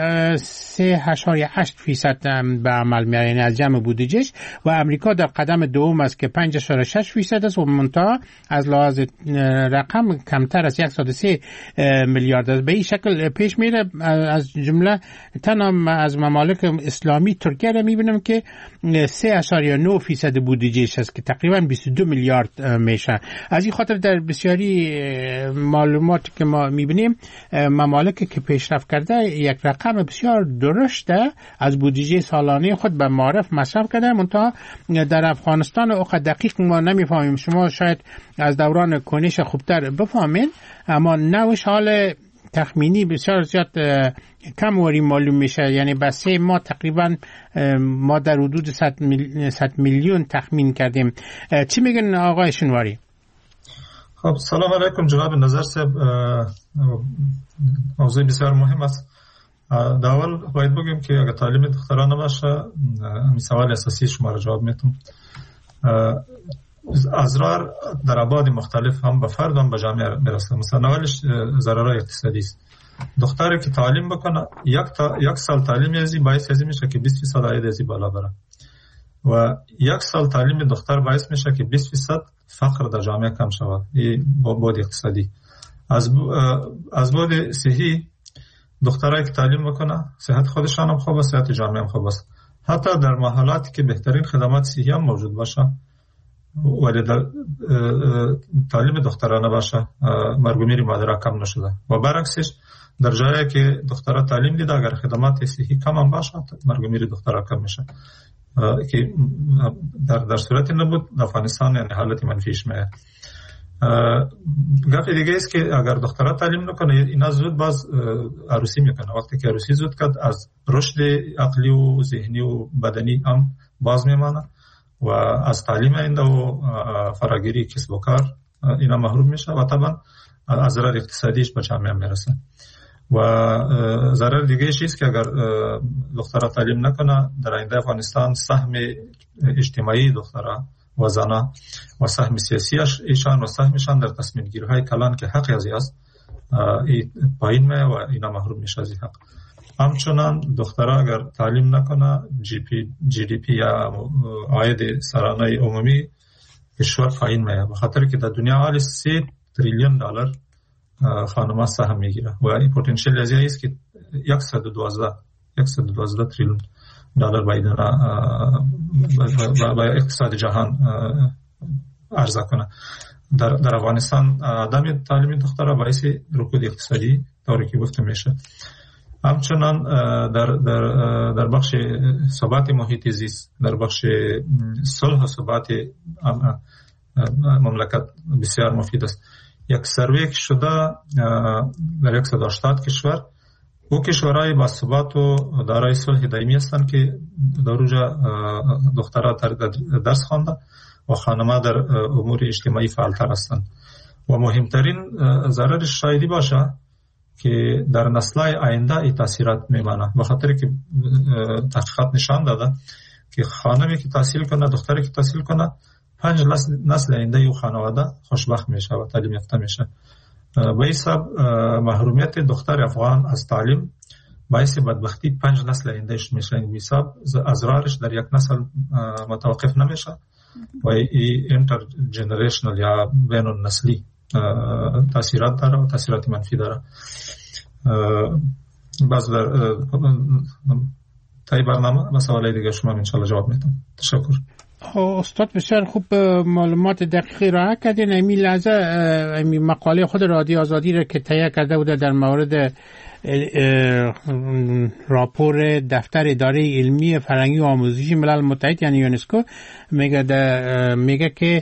به عمل میاره، یعنی از جمع بودجهش. و امریکا در قدم دوم است که 5.6% است و منتها از لحاظ رقم کمتر از 103 میلیارد است. به این شکل پیش میره. از جمله تنها از ممالک اسلامی ترکیه را میبینم که 3.9% بودجهش است که تقریبا 22 میلیارد میشه. از این خاطر در بسیاری معلوماتی که ما میبینیم ممالکی که پیشرفت کرده یک رقم بسیار درشته از بودجه سالانه خود به معرف مصرف کرده، منتها در افغانستان اوقات دقیق ما نمیفهمیم. شما شاید از دوران کنش خوبتر بفهمین، اما نوش حال تخمینی بسیار زیاد کم وری معلوم میشه. یعنی بس 3 ماه تقریبا ما در حدود 100 میلیون تخمین کردیم. چی میگن آقای شنواری؟ خب سلام علیکم جناب نظر صاحب. موضوع بسیار مهم است. در اول باید بگیم که اگر تعلیم دختران نباشه، همین سوال اساسی شما را جواب میتونم. اضرار در ابعاد مختلف هم به فرد هم به جامعه میرسه. مثلا اولش ضررهای اقتصادی است. دختری که تعلیم بکنه یک سال تعلیم ازی باعث ازی میشه که 20% عاید ازی بالا بره و یک سال تعلیم دختر باعث میشه که 20% فقر در جامعه کم شود. این بعد اقتصادی. از بعد صحی، دخترایی که تعلیم بکنه صحت خودشان هم خوب است، صحت جامعه هم خوب است. حتی در محلاتی که بهترین خدمات صحی هم موجود باشه ولی در تعلیم دخترانه باشه، مرگ و میر مادرها کم نشده و برعکسش در جایی که دخترها تعلیم دیده اگر خدمات صحی کم هم باشه مرگ و میر دخترها کم میشه که در صورت نبود در افغانستان یعنی حالت منفیش میه. گفت دیگه است که اگر دخترها تعلیم نکنه اینا زود باز عروسی میکنه. وقتی که عروسی زود کرد از رشد عقلی و ذهنی و بدنی هم باز میمانه و از تعلیم اینده و فراگیری کسب و کار اینا محروم میشه و طبعا از ضرر اقتصادیش به جامعه میرسه. و ضرر دیگه چیست که اگر دخترها تعلیم نکنه در آینده افغانستان سهم اجتماعی دخترها و زنان و سهم سیاسی ایشان و سهمشان در تصمیم گیری های کلان که حق ازی است پایین میه و اینا محروم میشه از حق. همچنان دخترها اگر تعلیم نکنه جی دی پی یا عاید سرانه عمومی کشور پایین میه، به خاطر که در دنیا حالی 3 تریلیون دلار خانم‌ها سهم میگیره و این پتانسیل ازی است که 112 تریلیون دلار باید اقتصاد جهان عرضه کنه. در افغانستان عدم تعلیم دخترها باعث رکود اقتصادی طوری که گفته میشه. همچنان در بخش ثبات محیط زیست، در بخش صلح و ثبات مملکت بسیار مفید است. یک سروی شده در 180 کشور، او کشورهای با ثبات و دارای صلح دائمی هستند که در اونجا دخترها درس خوانده و خانم‌ها در امور اجتماعی فعالتر هستند. و مهمترین ضررش شایدی باشه که در نسل‌های آینده این تاثیرات میمانه، به خاطر که تحقیقات نشان داده که خانمی که تحصیل کنه، دختری که تحصیل کنه، 5 نسل آینده او خانواده خوشبخت میشه و تعلیم یافته میشه. به حساب محرومیت دختر افغان از تعلیم باعث بدبختی 5 نسل آیندهش میشه. به حساب ازرارش در یک نسل متوقف نمیشه و این اینتر جنریشنال یا بین النسلی تاثیرات داره و تاثیرات منفی داره. باز در تای برنامه و سوالای دیگه شما انشالله جواب میدم. تشکر. استاد بسیار خوب معلومات دقیقی را کردین. امی لحظه امی مقاله خود رادیو آزادی را که تهیه کرده بوده در مورد راپور دفتر اداره علمی فرهنگی و آموزشی ملل متحد یعنی یونسکو میگه که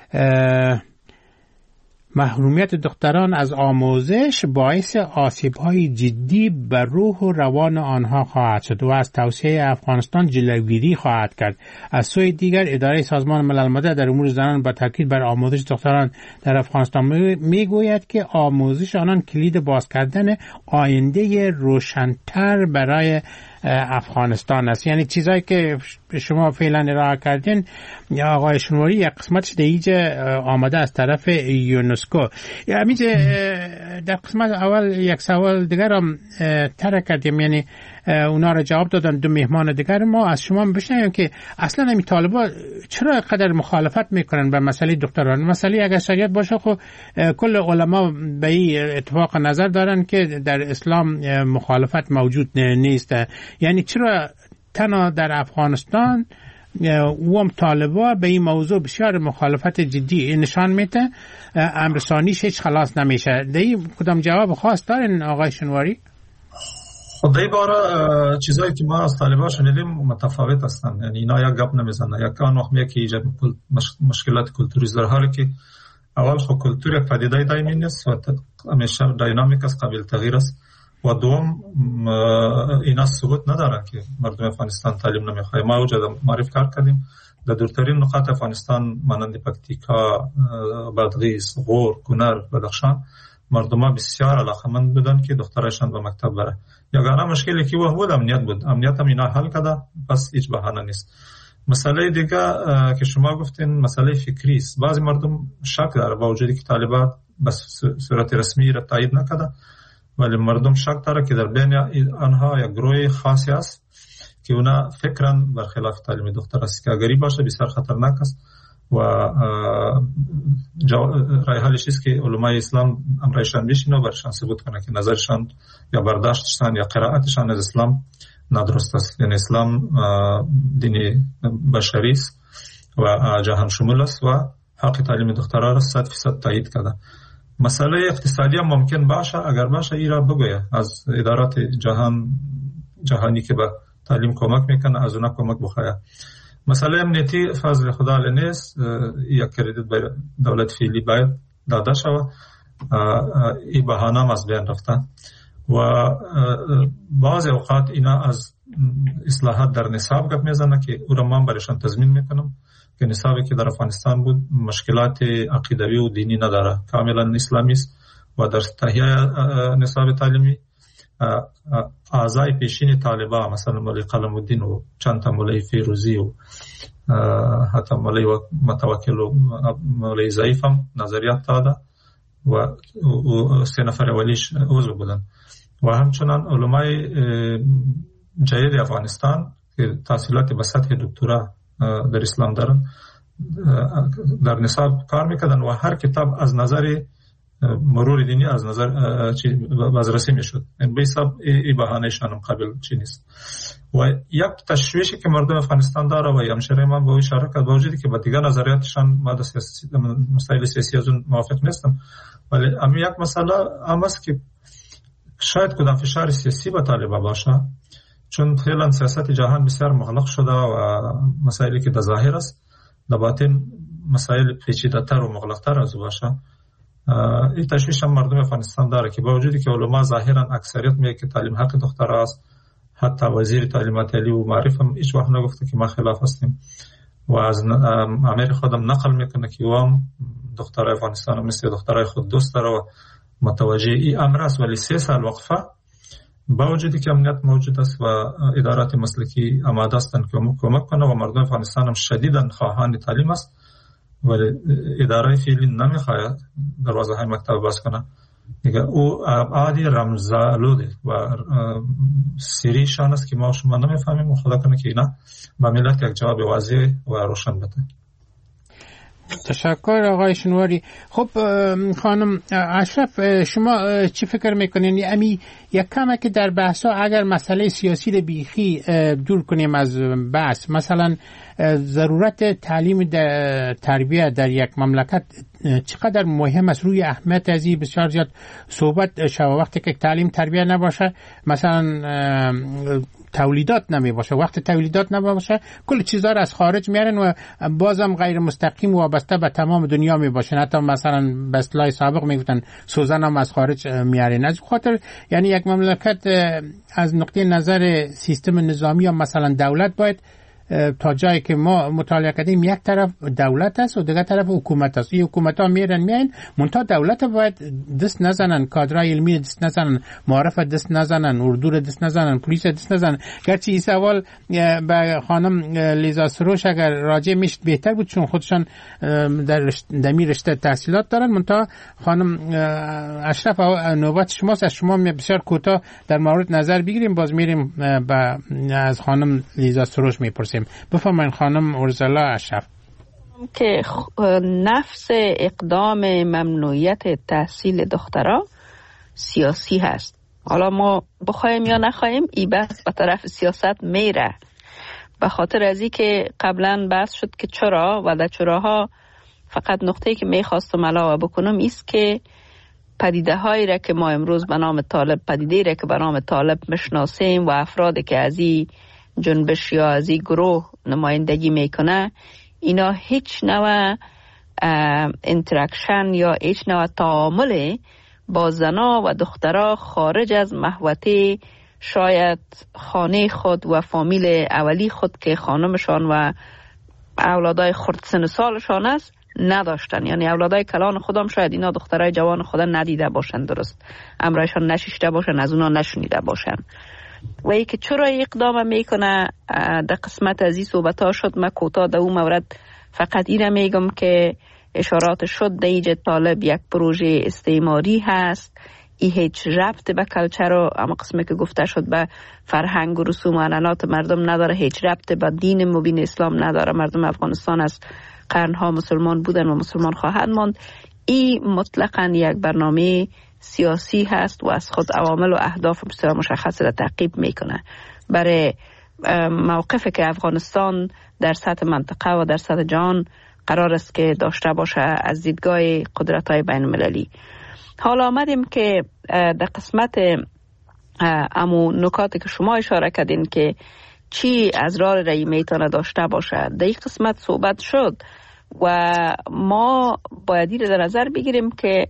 محرومیت دختران از آموزش باعث آسیب‌های جدی بر روح و روان آنها خواهد شد و از توسعه افغانستان جلوگیری خواهد کرد. از سوی دیگر اداره سازمان ملل متحد در امور زنان با تاکید بر آموزش دختران در افغانستان میگوید که آموزش آنان کلید باز کردن آینده روشن‌تر برای افغانستان است. یعنی چیزایی که شما فعلا ارائه کردین یا آقای شنواری یک قسمتش دیگه آمده از طرف یونسکو. یعنی در قسمت اول یک سوال دیگر هم طرح کردیم، یعنی اونا را جواب دادن دو مهمان دیگر ما. از شما بشنویم که اصلا این طالبان چرا قدر مخالفت میکنن به مسئله دختران؟ مسئله اگر شریعت باشه خب کل علما به این اتفاق نظر دارن که در اسلام مخالفت موجود نیست. یعنی چرا تنها در افغانستان و طالبا به این موضوع بسیار مخالفت جدی نشان میده، امر ثانیش هیچ خلاص نمیشه؟ دیگه کدام جواب خاص دارین آقای شنواری؟ خب در باره چیزایی که ما از طالبان شنیدیم متفاوت هستند. یعنی اینا یک گپ نمیزنن. یک آن وقت میگه که ایجاد مشکلات کلتوری در حالی که اول خب کلتور یک پدیده دائمی نیست و همیشه دینامیک است، قابل تغییر است. و دوم اینا ثبوت ندارن که مردم افغانستان تعلیم نمیخواد. ما اوجا معرفی کردیم در دورترین نقاط افغانستان مانند پکتیکا، بادغیس، غور، کنر، بدخشان مردم بسیار علاقمند بودن که دخترشان به مکتب بره. یگانه مشکلی که بود امنیت بود. امنیت هم اینا حل کرده، پس هیچ بهانه نیست. مسئله دیگه که شما گفتین مسئله فکری است. بعضی مردم شک داره با وجودی که طالبان بس صورت رسمی را تایید نکرده، ولی مردم شک داره که در بین آنها یک گروه خاصی است که اونا فکرن برخلاف تعلیم دختر است که اگری باشه بسیار خطرناک است و رای حلش است که علمای اسلام امرایشان بشینه و برشان ثبوت کنه که نظرشان یا برداشتشان یا قرائتشان از اسلام نادرست است. یعنی اسلام دین بشری است و جهان شمول است و حق تعلیم دخترها را 100% تایید کرده. مسئله اقتصادی هم ممکن باشه، اگر باشه ای را بگویه از ادارات جهانی که به تعلیم کمک میکنه از اونا کمک بخواه. مسئله امنیتی فضل خدا نیست، یک کردیت به دولت فعلی باید داده شود. این بهانه هم از بین رفته و بعض اوقات اینا از اصلاحات در نصاب گپ میزنه که او را من برایشان تضمین میکنم که نصابی که در افغانستان بود مشکلات عقیدوی و دینی نداره، کاملا اسلامی است و در تهیه نصاب تعلیمی اعضای پیشین طالبان مثلا مولوی قلم الدین و چند تا مولوی فیروزی و حتی مولوی متوکل و مولوی ضعیف هم نظریات داده و 3 نفر اولیش عضو بودن و همچنان علمای جدید افغانستان که تحصیلات به سطح دکترا در اسلام دارن در نصاب کار میکردن و هر کتاب از نظر مرور دینی از نظر بازرسی میشد. این به حساب ای بهانه‌شان قابل چی نیست. و یک تشویشی که مردم افغانستان داره و همشهری من به اشاره کرد با وجودی که با دیگر نظریاتشان ما در مسائل سیاسی از اون موافق نیستم، ولی اما یک مسئله هم است که شاید کدام فشار سیاسی به طالبان باشه، چون فعلا سیاست جهان بسیار مغلق شده و مسائلی که در ظاهر است در باطن مسائل پیچیده‌تر و مغلق‌تر از باشه. این تشویش هم مردم افغانستان داره که با وجودی که علما ظاهرا اکثریت میگه که تعلیم حق دخترها است، حتی وزیر تعلیمات عالی و معرف هم هیچ وقت نگفته که ما خلاف هستیم و از امیر خودم نقل میکنه که هم دخترای افغانستان مثل دخترای خود دوست داره و متوجه این امر است، ولی 3 سال وقفه با وجودی که امنیت موجود است و ادارات مسلکی آماده هستند که کمک کنه و مردم افغانستان هم شدیداً خواهان تعلیم است، ولی اداره فعلی نمیخواد دروازه های مکتب باز کنه دیگه. او عادی رمزآلوده و سریشان است که ما شما نمیفهمیم و خدا کنه که اینا با ملت یک جواب واضح و روشن بده. تشکر آقای شنواری. خب خانم اشرف، شما چی فکر میکنین؟ امی یک کمه که در بحثا اگر مسئله سیاسی رو بیخی دور کنیم از بحث، مثلا ضرورت تعلیم تربیت در یک مملکت چقدر مهم است، روی اهمیت ازی بسیار زیاد صحبت شد. وقتی که تعلیم تربیت نباشه، مثلا تولیدات نمی باشه، وقت تولیدات نباشه کل چیزا رو از خارج میارن و بازم غیر مستقیم وابسته به تمام دنیا می باشن. حتی مثلا به اصطلاح سابق میگفتن سوزن هم از خارج میارن. از خاطر یعنی یک مملکت از نقطه نظر سیستم نظامی یا مثلا دولت باید تا جایی که ما مطالعه کردیم یک طرف دولت است و دیگر طرف حکومت است. این حکومت ها میرن منتها دولت باید دست نزنن، کادرای علمی دست نزنن، معارف دست نزنن، اردو دست نزنن، پلیس دست نزنن. گرچه این سوال به خانم لیزا سروش اگر راجع میشد بهتر بود، چون خودشان در دمی رشته تحصیلات دارن. منتها خانم اشرف نوبت شماست، از شما بسیار کوتاه در مورد نظر بگیریم، باز میریم از خانم لیزا سروش میپرسیم. بفرمایید خانم ارزلا اشرف. که نفس اقدام ممنوعیت تحصیل دخترها سیاسی هست. حالا ما بخوایم یا نخوایم این بحث به طرف سیاست میره، به خاطر ازی که قبلا بحث شد که چرا و در چراها فقط نقطه‌ای که میخواستم علاوه بکنم ایست که پدیده هایی را که ما امروز به نام طالب، پدیده را که به نام طالب مشناسیم و افرادی که از این جنبش یا از این گروه نمایندگی میکنه، اینا هیچ نوع انتراکشن یا هیچ نوع تعامل با زنا و دخترها خارج از محوطه شاید خانه خود و فامیل اولی خود که خانمشان و اولادای خرد سن سالشان است نداشتن. یعنی اولادای کلان خودم شاید اینا دخترای جوان خدا ندیده باشن، درست امرایشان نشیشته باشن، از اونا نشنیده باشن. و ای که چرا اقدام میکنه در قسمت از این صحبت ها شد. من کوتاه در اون مورد فقط اینه میگم که اشارات شد در ایجاد طالب یک پروژه استعماری هست، ای هیچ ربط به کلچر و اما قسمی که گفته شد به فرهنگ و رسوم و عنعنات مردم نداره، هیچ ربط به دین مبین اسلام نداره. مردم افغانستان از قرنها مسلمان بودن و مسلمان خواهد ماند. این مطلقاً یک برنامه سیاسی هست و از خود عوامل و اهداف بسیار مشخص را تعقیب میکنه برای موقفی که افغانستان در سطح منطقه و در سطح جهان قرار است که داشته باشه از دیدگاه قدرت‌های بین المللی. حالا آمدیم که در قسمت امو نکاتی که شما اشاره کردین که چی از راه رایی میتونه داشته باشه در این قسمت صحبت شد و ما باید این در نظر بگیریم که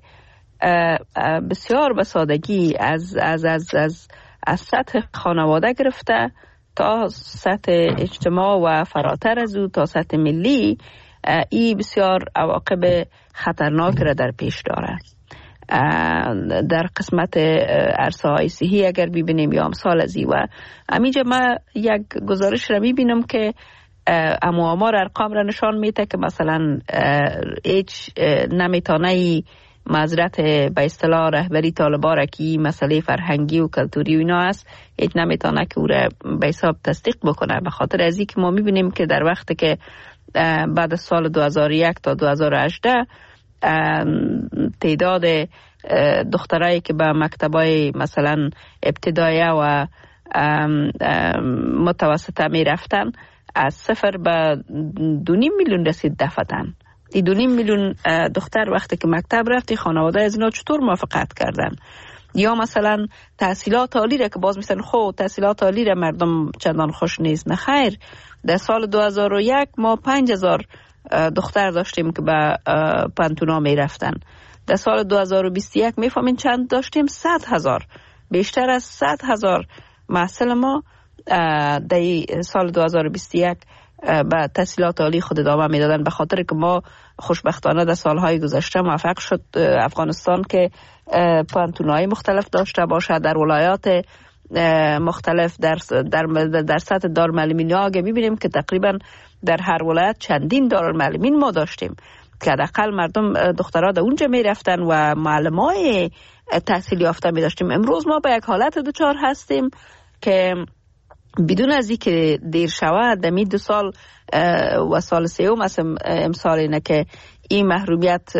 بسیار به سادگی از سطح خانواده گرفته تا سطح اجتماع و فراتر از او تا سطح ملی این بسیار عواقب خطرناک را در پیش داره. در قسمت عرصه های صحی اگر ببینیم یا امثال ازی. و همینجا من یک گزارش را میبینم که آمار ارقام را نشان میده که مثلا هیچ نمیتونه معذرت به اصطلاح رهبری طالبان را که مسئله فرهنگی و کلتوری و اینا است، هیچ نمیتونه که او را به حساب تصدیق بکنه، به خاطر ازی که ما میبینیم که در وقت که بعد از سال 2001 تا 2018 تعداد دخترایی که به مکتبای مثلا ابتدایه و متوسطه می رفتن از 0 به 2.5 میلیون رسید دفعتاً. این 2.5 میلیون دختر وقتی که مکتب رفتی خانواده از اینا چطور موافقت کردن؟ یا مثلا تحصیلات عالی را که باز میسن خب تحصیلات عالی را مردم چندان خوش نیست. نه خیر، در سال 2001 ما 5,000 دختر داشتیم که به پانتونا می رفتن. در سال 2021 میفهمین چند داشتیم؟ 100,000. بیشتر از 100,000 محصل ما در سال 2021 به تحصیلات عالی خود ادامه میدادن، به خاطر که ما خوشبختانه در سالهای گذشته موفق شد افغانستان که پانتونای مختلف داشته باشه. در ولایات مختلف در سطح دارالمعلمین ها میبینیم که تقریبا در هر ولایت چندین دارالمعلمین ما داشتیم که حداقل مردم دخترها در اونجا میرفتن و معلمای تحصیل یافته می داشتیم. امروز ما به یک حالت دچار هستیم که بدون از اینکه دیر شود دمی 2 سال و سال 3 امسال اینه که این محرومیت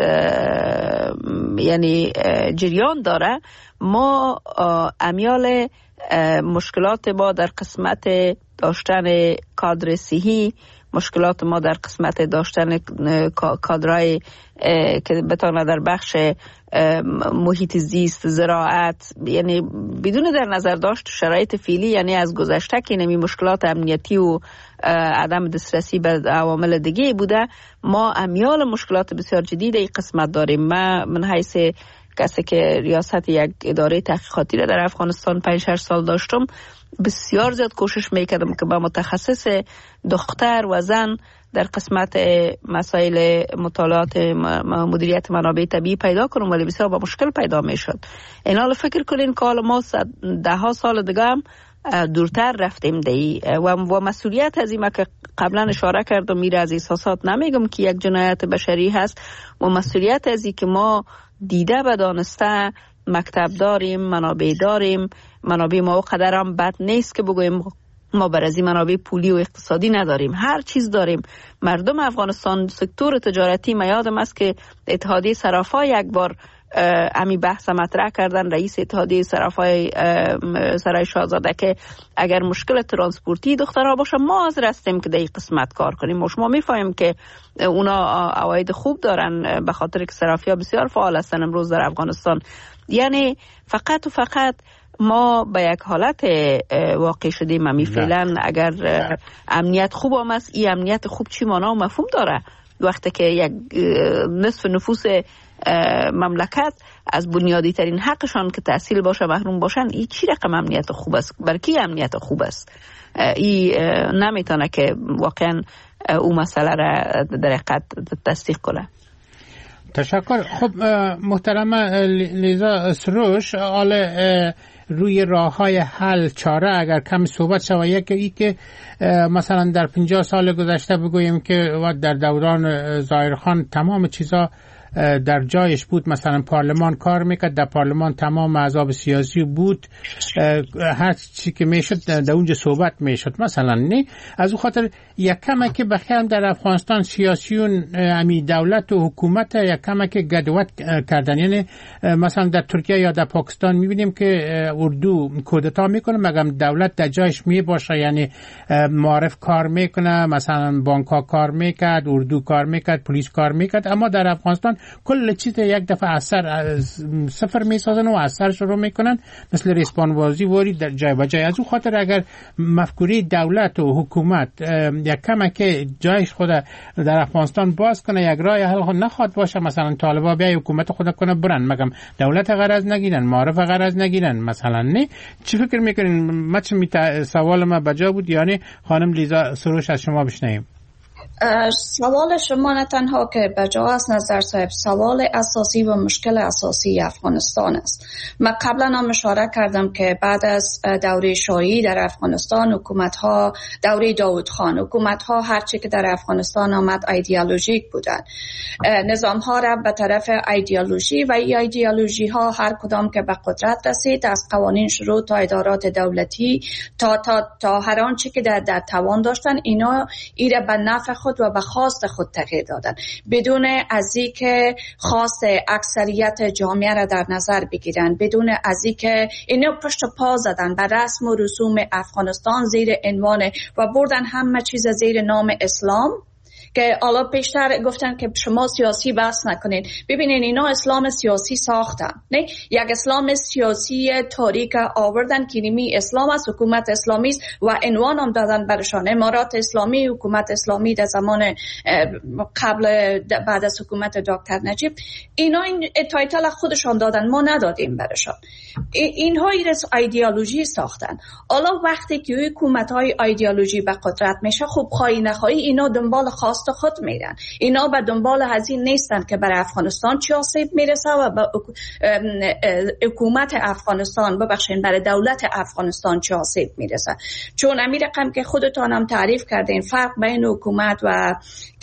یعنی جریان داره، ما امیال مشکلات ما در قسمت داشتن کادر صحی، مشکلات ما در قسمت داشتن کادرهای که بتونه در بخش محیط زیست، زراعت، یعنی بدون در نظر داشت شرایط فعلی، یعنی از گذشته که نمی مشکلات امنیتی و عدم دسترسی به عوامل دیگه بوده، ما امیال مشکلات بسیار جدید این قسمت داریم. من حیث کسی که ریاست یک اداره تحقیقاتی را در افغانستان 5-6 سال داشتم، بسیار زیاد کوشش میکردم که با متخصص دختر و زن در قسمت مسائل مطالعات مدیریت منابع طبیعی پیدا کنم، ولی بسیار با مشکل پیدا میشد. این حال فکر کنین که حالا ما 10 سال دیگه هم دورتر رفتیم دی و مسئولیت از این که قبلا اشاره کردم میره از احساسات نمیگم که یک جنایت بشری هست، و مسئولیت از این که ما دیده و دانسته مکتب داریم، منابع داریم، منابع ما قدر هم بد نیست که بگویم ما بر از این منابع پولی و اقتصادی نداریم، هر چیز داریم. مردم افغانستان سکتور تجارتی، من یادم است که اتحادیه صرافا یک بار امی بحث مطرح کردن، رئیس اتحادیه صرافای سرای شاهزاده، که اگر مشکل ترانسپورتی دخترها باشه ما حاضر هستیم که در این قسمت کار کنیم. شما میفهمیم که اونا عواید خوب دارن به خاطر که صرافی‌ها بسیار فعال هستن امروز در افغانستان. یعنی فقط و فقط ما به یک حالت واقع شدیم. فعلا اگر امنیت خوب هم است، این امنیت خوب چی معنا و مفهوم داره وقتی که یک نصف نفوس مملکت از بنیادی ترین حقشان که تحصیل باشه محروم باشن؟ این چی رقم امنیت خوب است؟ برای کی امنیت خوب است؟ این نمیتونه که واقعا اون مسئله را در حقیقت تصدیق کنه. تشکر. خب محترمه لیزا سروش، روی راه های حل چاره اگر کم صحبت شود، یکی ای که مثلا در 50 سال گذشته بگوییم که در دوران ظاهرخان تمام چیزا در جایش بود، مثلا پارلمان کار میکرد، در پارلمان تمام احزاب سیاسی بود، هر چی که میشد در اونجا صحبت میشد مثلا. نه از اون خاطر یک کمه که بخیرم در افغانستان سیاسیون امی دولت و حکومت یک کمه که گدوت کردن. یعنی مثلا در ترکیه یا در پاکستان میبینیم که اردو کودتا میکنه مگم دولت در جایش می باشه، یعنی معارف کار میکنه، مثلا بانک ها کار میکرد، اردو کار میکرد، پلیس کار میکرد، اما در افغانستان کل چیز یک دفعه اثر صفر میسازن و اثر شروع میکنن، مثل ریسپانبازی واری در جای و جای. از اون خاطر اگر مفکوری دولت و حکومت یک کمه که جایش خود در افغانستان باز کنه، یک راه حل خود نخواد باشه، مثلا طالبا بیا حکومت خود کنه برن، مگم دولت غرض نگیرن، معارف غرض نگیرن مثلا. نه چی فکر میکنین؟ سوال ما بجا بود، یعنی خانم لیزا سروش از شما بشنویم. سوال شما نه تنها که بجا است نظر صاحب، سوال اساسی و مشکل اساسی افغانستان است. من قبلا هم اشاره کردم که بعد از دوره شاهی در افغانستان حکومت‌ها، دوره داود خان، حکومت‌ها هرچی که در افغانستان آمد ایدئولوژیک بودن، نظام‌ها را به طرف ایدئولوژی و این ایدئولوژی‌ها هر کدام که به قدرت رسید، از قوانین شروع تا ادارات دولتی تا هر آنچه که در توان داشتن، اینا ایره به نفع خود و به خواست خود تغییر دادن، بدون از اینکه خواست اکثریت جامعه را در نظر بگیرن، بدون از اینکه اینا پشت پا زدن به رسم و رسوم افغانستان زیر عنوان و بردن همه چیز زیر نام اسلام، که حالا پیشتر گفتن که شما سیاسی بحث نکنین. ببینین اینا اسلام سیاسی ساختن، نه یک اسلام سیاسی تاریک آوردن که نیمی اسلام است، حکومت اسلامی است و عنوان هم دادن برشان امارات اسلامی، حکومت اسلامی در زمان قبل بعد از حکومت دکتر نجیب. اینا این تایتل خودشان دادن، ما ندادیم برشان. اینها ایدئولوژی ساختن. حالا وقتی که حکومت‌های ایدئولوژی به قدرت میشه، خب خواهی نخواهی اینا دنبال خواست خود میرن. اینا به دنبال هزین نیستن که برای افغانستان چی آسیب میرسه و به حکومت افغانستان، ببخشید برای دولت افغانستان چی آسیب میرسه. چون امیر رقم که خودتان هم تعریف کردین، فرق بین حکومت و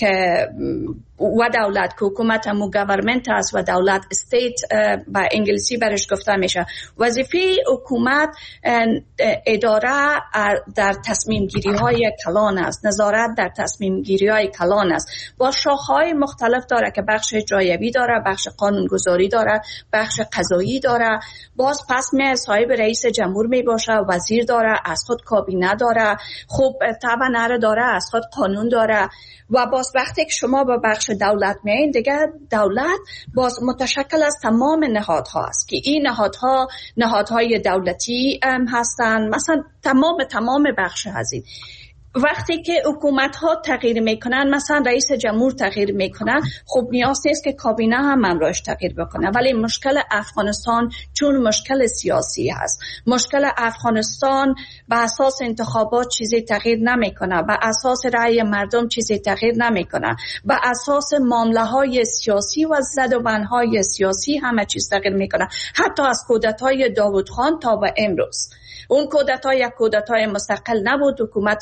دولت، که حکومت همو گورنمنت است و دولت استیت به انگلیسی برش گفته میشه. وظیفه حکومت اداره در تصمیم گیری های کلان است، نظارت در تصمیم گیری های کلان است، با شاخه‌های مختلف داره که بخش اجرایی داره، بخش قانونگذاری داره، بخش قضایی داره. باز پس صاحب رئیس جمهور می باشه، وزیر داره، از خود کابینه داره، خب طبعا نره داره، از خود قانون داره. و باز وقتی که شما با بخش دولت میایین، دیگه دولت باز متشکل از تمام نهادها است که این نهادهای دولتی هستن، مثلا تمام بخش هزین. وقتی که حکومت ها تغییر میکنن، مثلا رئیس جمهور تغییر میکنن، خب نیاز نیست که کابینه هم همراهش تغییر بکنه. ولی مشکل افغانستان چون مشکل سیاسی هست، مشکل افغانستان به اساس انتخابات چیزی تغییر نمیکنه، به اساس رأی مردم چیزی تغییر نمیکنه، به اساس معامله های سیاسی و زدوبندهای سیاسی همه چیز تغییر میکنه. حتی از کودتای داود خان تا به امروز، اون کودتا یک کودتای مستقل نبود. حکومت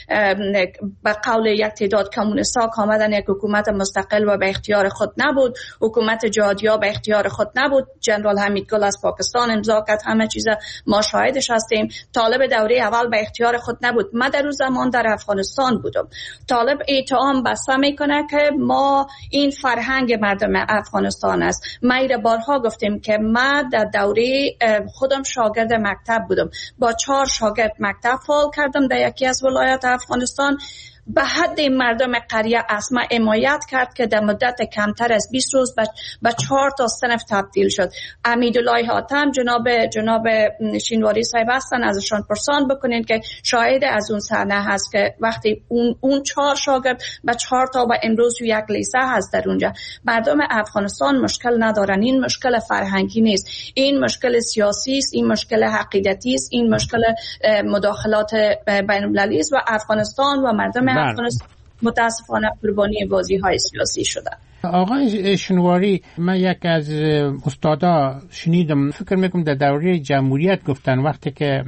به قول یک تعداد کمونیستا آمدن یک حکومت مستقل و به اختیار خود نبود. حکومت جهادیا به اختیار خود نبود. جنرال حمیدگل از پاکستان امضا کرد، همه چیز ما شاهدش هستیم. طالب دوره اول به اختیار خود نبود. من در اون زمان در افغانستان بودم. طالب اتهام بسته میکنه که ما این فرهنگ مردم افغانستان است. ما بارها گفتیم که من در دوره خودم شاگرد مکتب بودم، با 4 شاگرد مکتب فعال کردم در یکی از ولایات افغانستان. به حد مردم قریه اسما حمایت کرد که در مدت کمتر از 20 روز به 4 تا صنف تبدیل شد. امیدالله حاتم جناب شینواری صاحب هستن، ازشان پرسان بکنین که شاهد از اون صحنه هست که وقتی اون 4 شاگرد به 4 تا و امروز یک لیسه هست در اونجا. مردم افغانستان مشکل ندارن. این مشکل فرهنگی نیست، این مشکل سیاسی است، این مشکل عقیدتی است، این مشکل مداخلات بین المللی است و افغانستان و مردم افغانستان متاسفانه قربانی بازی‌های سیاسی شده. آقای شنواری، من یک از استادا شنیدم، فکر میکنم در دوره جمهوریت گفتن وقتی که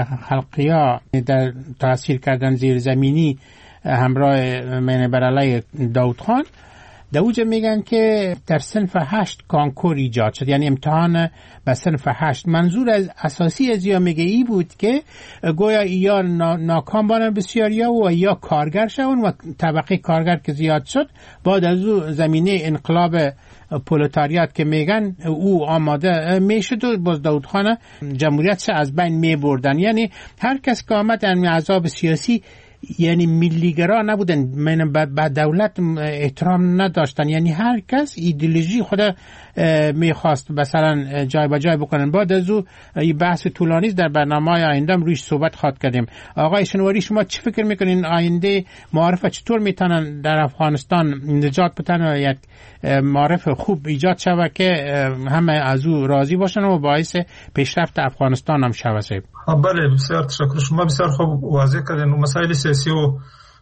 خلقیا در تحصیل کردن زیر زمینی همراه برعلیه داود خان، در اوجه میگن که در صنف 8 کانکور ایجاد شد، یعنی امتحان به صنف 8. منظور از اساسی از یا میگه ای بود که گویا یا ناکام بانن بسیاریا و یا کارگر شون و طبقه کارگر که زیاد شد، بعد از او زمینه انقلاب پولتاریات که میگن او آماده میشد و باز داود خان جمهوریت از بین میبردن. یعنی هر کس که آمد در عذاب سیاسی یعنی ملیگرا نبودن، من به دولت احترام نداشتن، یعنی هر کس ایدئولوژی خود میخواست مثلا جای به جای بکنن. بعد از او بحث طولانی در برنامه آینده رویش صحبت خواهد کردیم. آقای شنواری، شما چی فکر میکنین آینده معارف چطور میتونن در افغانستان نجات بدن و یک معارف خوب ایجاد شود که همه از او راضی باشن و باعث پیشرفت افغانستان هم شود؟ بله، بسیار تشکر. شما بسیار خوب واضح کردین. مسائل سیاسی و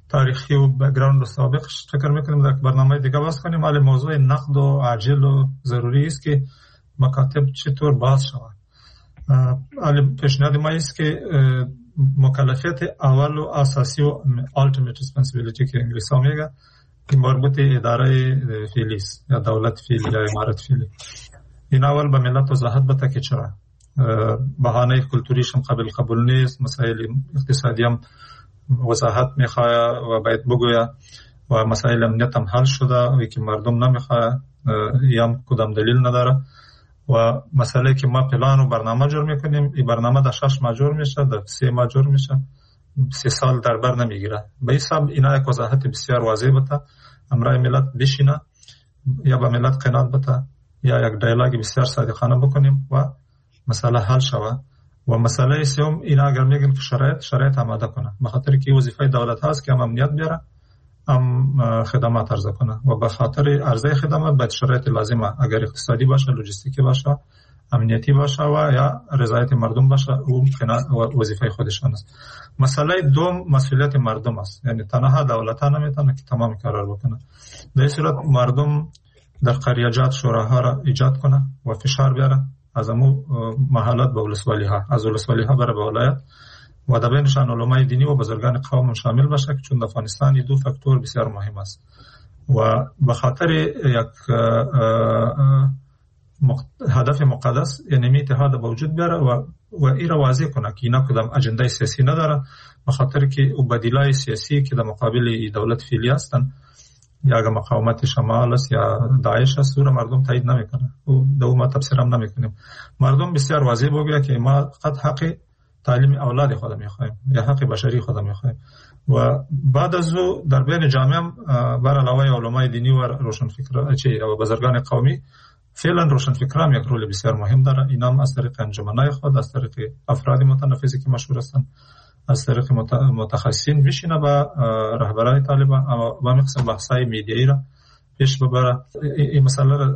تاریخی و بک‌گراند سابقش فکر میکنیم در برنامه دیگه باز کنیم. ولی موضوع نقد و عاجل و ضروری است که مکاتب چطور باز شود. ولی پیشنهاد ما است که مکلفیت اول و اساسی و ultimate responsibility که انگلیسی ها میگه که مربوط اداره فعلی است یا دولت فعلی یا امارت فعلی، این اول به ملت وضاحت بده که چرا بهانه کلتوریش هم قبول نیست، مسائل اقتصادی هم وضاحت میخواه و باید بگوید و مسائل امنیت هم حل شده و که مردم نمیخواه یا کدام دلیل نداره و مسئله که ما پلان و برنامه جور میکنیم این برنامه در 6 ماه جور میشه، در 3 ماه جور میشه، 3 سال در بر نمیگیره. به این سبب اینا یک وضاحت بسیار واضح بده، امرای ملت بشینه یا به ملت قناعت بده یا یک دیالوگ بسیار صادقانه بکنیم و مسئله حل شود. و مسئله سوم اینا اگر میگن که شرایط آماده کنه، به خاطر که وظیفه دولت هست که هم امنیت بیاره هم خدمات عرضه کنه و به خاطر عرضه خدمات باید شرایط لازمه، اگر اقتصادی باشه، لوجستیکی باشه، امنیتی باشه و یا رضایت مردم باشه، او وظیفه خودشان است. مسئله دوم مسئولیت مردم است، یعنی تنها دولت ها نمیتونه که تمام کار بکنه. در این صورت مردم در قریجات شوراها را ایجاد کنه و فشار بیاره از امو محلات به ولسوالی ها، از ولسوالی ها بره به ولایت و در بینشان علمای دینی و بزرگان قوم شامل باشه که چون در افغانستان این دو فاکتور بسیار مهم است و به خاطر یک هدف مقدس یعنی اتحاد به وجود بیاره و این را واضح کنه که اینا کدام اجنده سیاسی نداره، به خاطر که او بدیلای سیاسی که در مقابل دولت فعلی هستن یا اگر مقاومت شمال است یا داعش است، او را مردم تایید نمیکنه و دو ما تفسیر هم نمیکنیم. مردم بسیار واضح بگوید که ما قد حق تعلیم اولاد خود میخوایم یا حق بشری خود میخوایم و بعد از او در بین جامعه بر علاوه علمای دینی و روشنفکران و بزرگان قومی فعلا روشنفکران یک رول بسیار مهم داره. اینا هم از طریق انجمنای خود، از طریق افراد متنفذی که مشهور هستند، از طریق متخصصین میشینه با رهبرای طالبان و میخواستن بحثای میدیایی را پیش ببره، این مسئله را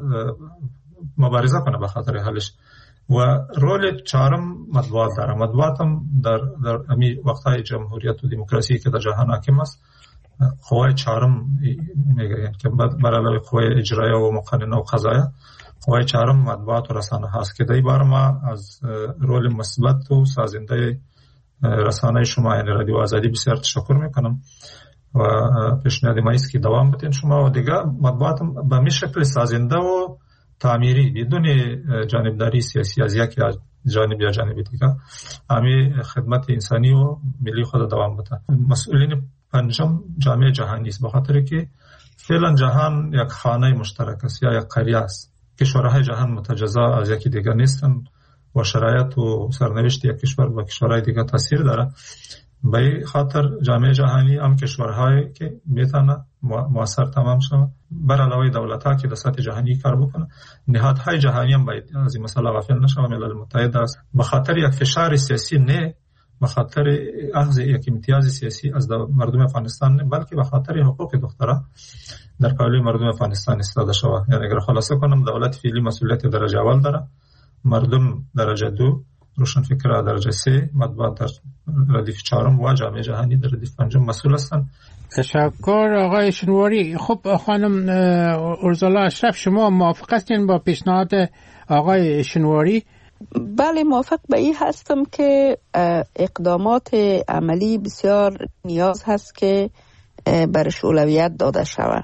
مبارزه کنه به خاطر حلش. و رول چهارم مطبوعات داره. مطبوعات هم در امی وقتهای جمهوریت و دموکراسی که در جهان حاکم است، قوای چهارم میگن که بر علاوه قوای اجرایی و مقننه و قضاییه، قوای چهارم مطبوعات و رسانه هست که در این باره ما از رول مثبت و سازنده رسانه شما یعنی رادیو آزادی بسیار تشکر میکنم و پیشنهاد ما است که دوام بدین شما و دیگه مطبوعات به می شکل سازنده و تعمیری بدون جانبداری سیاسی از یک جانب یا جانب دیگه همه خدمت انسانی و ملی خود دوام بده. مسئولین پنجم جامعه جهانی است، به خاطر که فعلا جهان یک خانه مشترک است یا یک قریه است. کشورهای جهان متجزا از یکی دیگه نیستن و شرایط و سرنوشت یک کشور با کشورهای دیگه تاثیر داره. به این خاطر جامعه جهانی هم کشورهایی که میتونه موثر تمام شود بر علاوه دولت‌ها که در سطح جهانی کار بکنه، نهادهای جهانی هم باید از این مسئله غافل نشه. ملل متحد است به خاطر یک فشار سیاسی نه به خاطر اخذ یک امتیاز سیاسی از مردم افغانستان نه، بلکه به خاطر حقوق دخترها در قبال مردم افغانستان استفاده شود. یعنی اگر خلاصه کنم دولت فعلی مسئولیت درجه اول داره، مردم درجه 2، روشنفکرها درجه 3، مطبوعات در ردیف 4 و جامعه جهانی در ردیف 5 مسئول هستند. تشکر آقای شنواری. خب خانم ارزالا اشرف، شما موافق هستین با پیشنهاد آقای شنواری؟ بله، موافق به این هستم که اقدامات عملی بسیار نیاز هست که برش اولویت داده شود.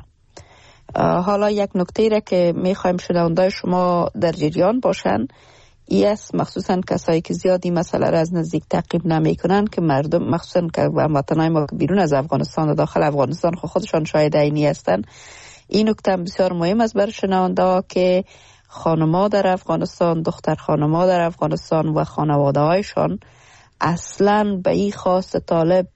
حالا یک نکته را که میخوایم شنوندای شما در جریان باشن ای است، مخصوصا کسایی که زیادی مسئله را از نزدیک تعقیب نمیکنن که مردم مخصوصا که هموطنای ما بیرون از افغانستان و داخل افغانستان خودشان شاهد عینی هستند. این نکته بسیار مهم است برای شنوندا که خانم‌ها در افغانستان، دختر خانم‌ها در افغانستان و خانواده‌هایشان اصلاً به این خواست طالب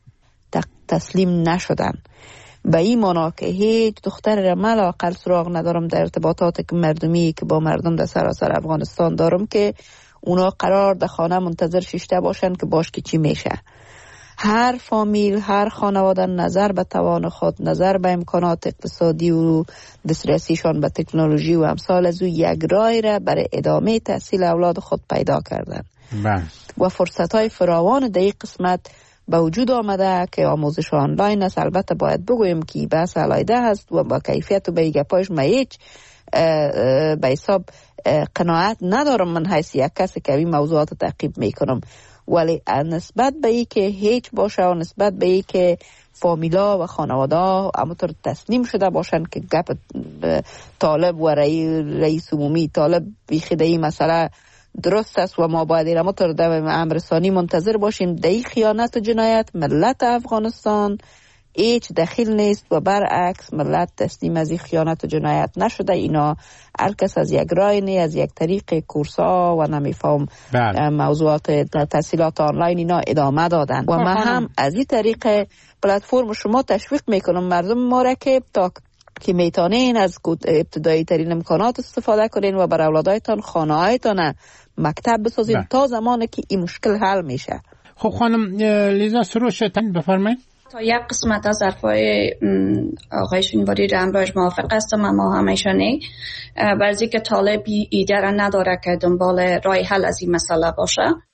تسلیم نشدن. به این معنا که هیچ دختر را من لااقل سراغ ندارم در ارتباطات مردمی که با مردم در سراسر افغانستان دارم که اونا قرار در خانه منتظر شیشته باشن که باش که چی میشه. هر فامیل، هر خانواده نظر به توان خود، نظر به امکانات اقتصادی و دسترسیشان به تکنولوژی و امثال از او یک راه را برای ادامه تحصیل اولاد خود پیدا کردن و فرصت‌های فراوان در این قسمت به وجود آمده که آموزش آنلاین است. البته باید بگویم که بحث علیحده هست و با کیفیت و به گپایش ما هیچ به حساب قناعت ندارم من حیث یک کسی که این موضوعات تعقیب میکنم، ولی نسبت به ای که هیچ باشه و نسبت به ای که فامیلا و خانواده همونطور تسلیم شده باشن که گپ طالب و رئیس عمومی طالب بیخیده این مسئله درست است و ما باید همونطور در امر ثانی منتظر باشیم. در این خیانت و جنایت ملت افغانستان هیچ دخیل نیست و برعکس ملت تسلیم از این خیانت و جنایت نشده. اینا هر کس از یک رای از یک طریق کورسا و نمیفهم موضوعات تحصیلات آنلاین اینا ادامه دادن و من هم از این طریق پلتفرم شما تشویق میکنم مردم ما را که تا که میتونین از ابتدایی ترین امکانات استفاده کنین و بر اولادایتان خانه هایتان مکتب بسازین تا زمانی که این مشکل حل میشه. خب خانم لیزا سروشتن بفرمایید. تا یک قسمت از حرفای آقای شینواری را هم باش موافق هستم، اما همیشانی برزی که طالب ایده را نداره که دنبال رای حل از این مسئله باشه.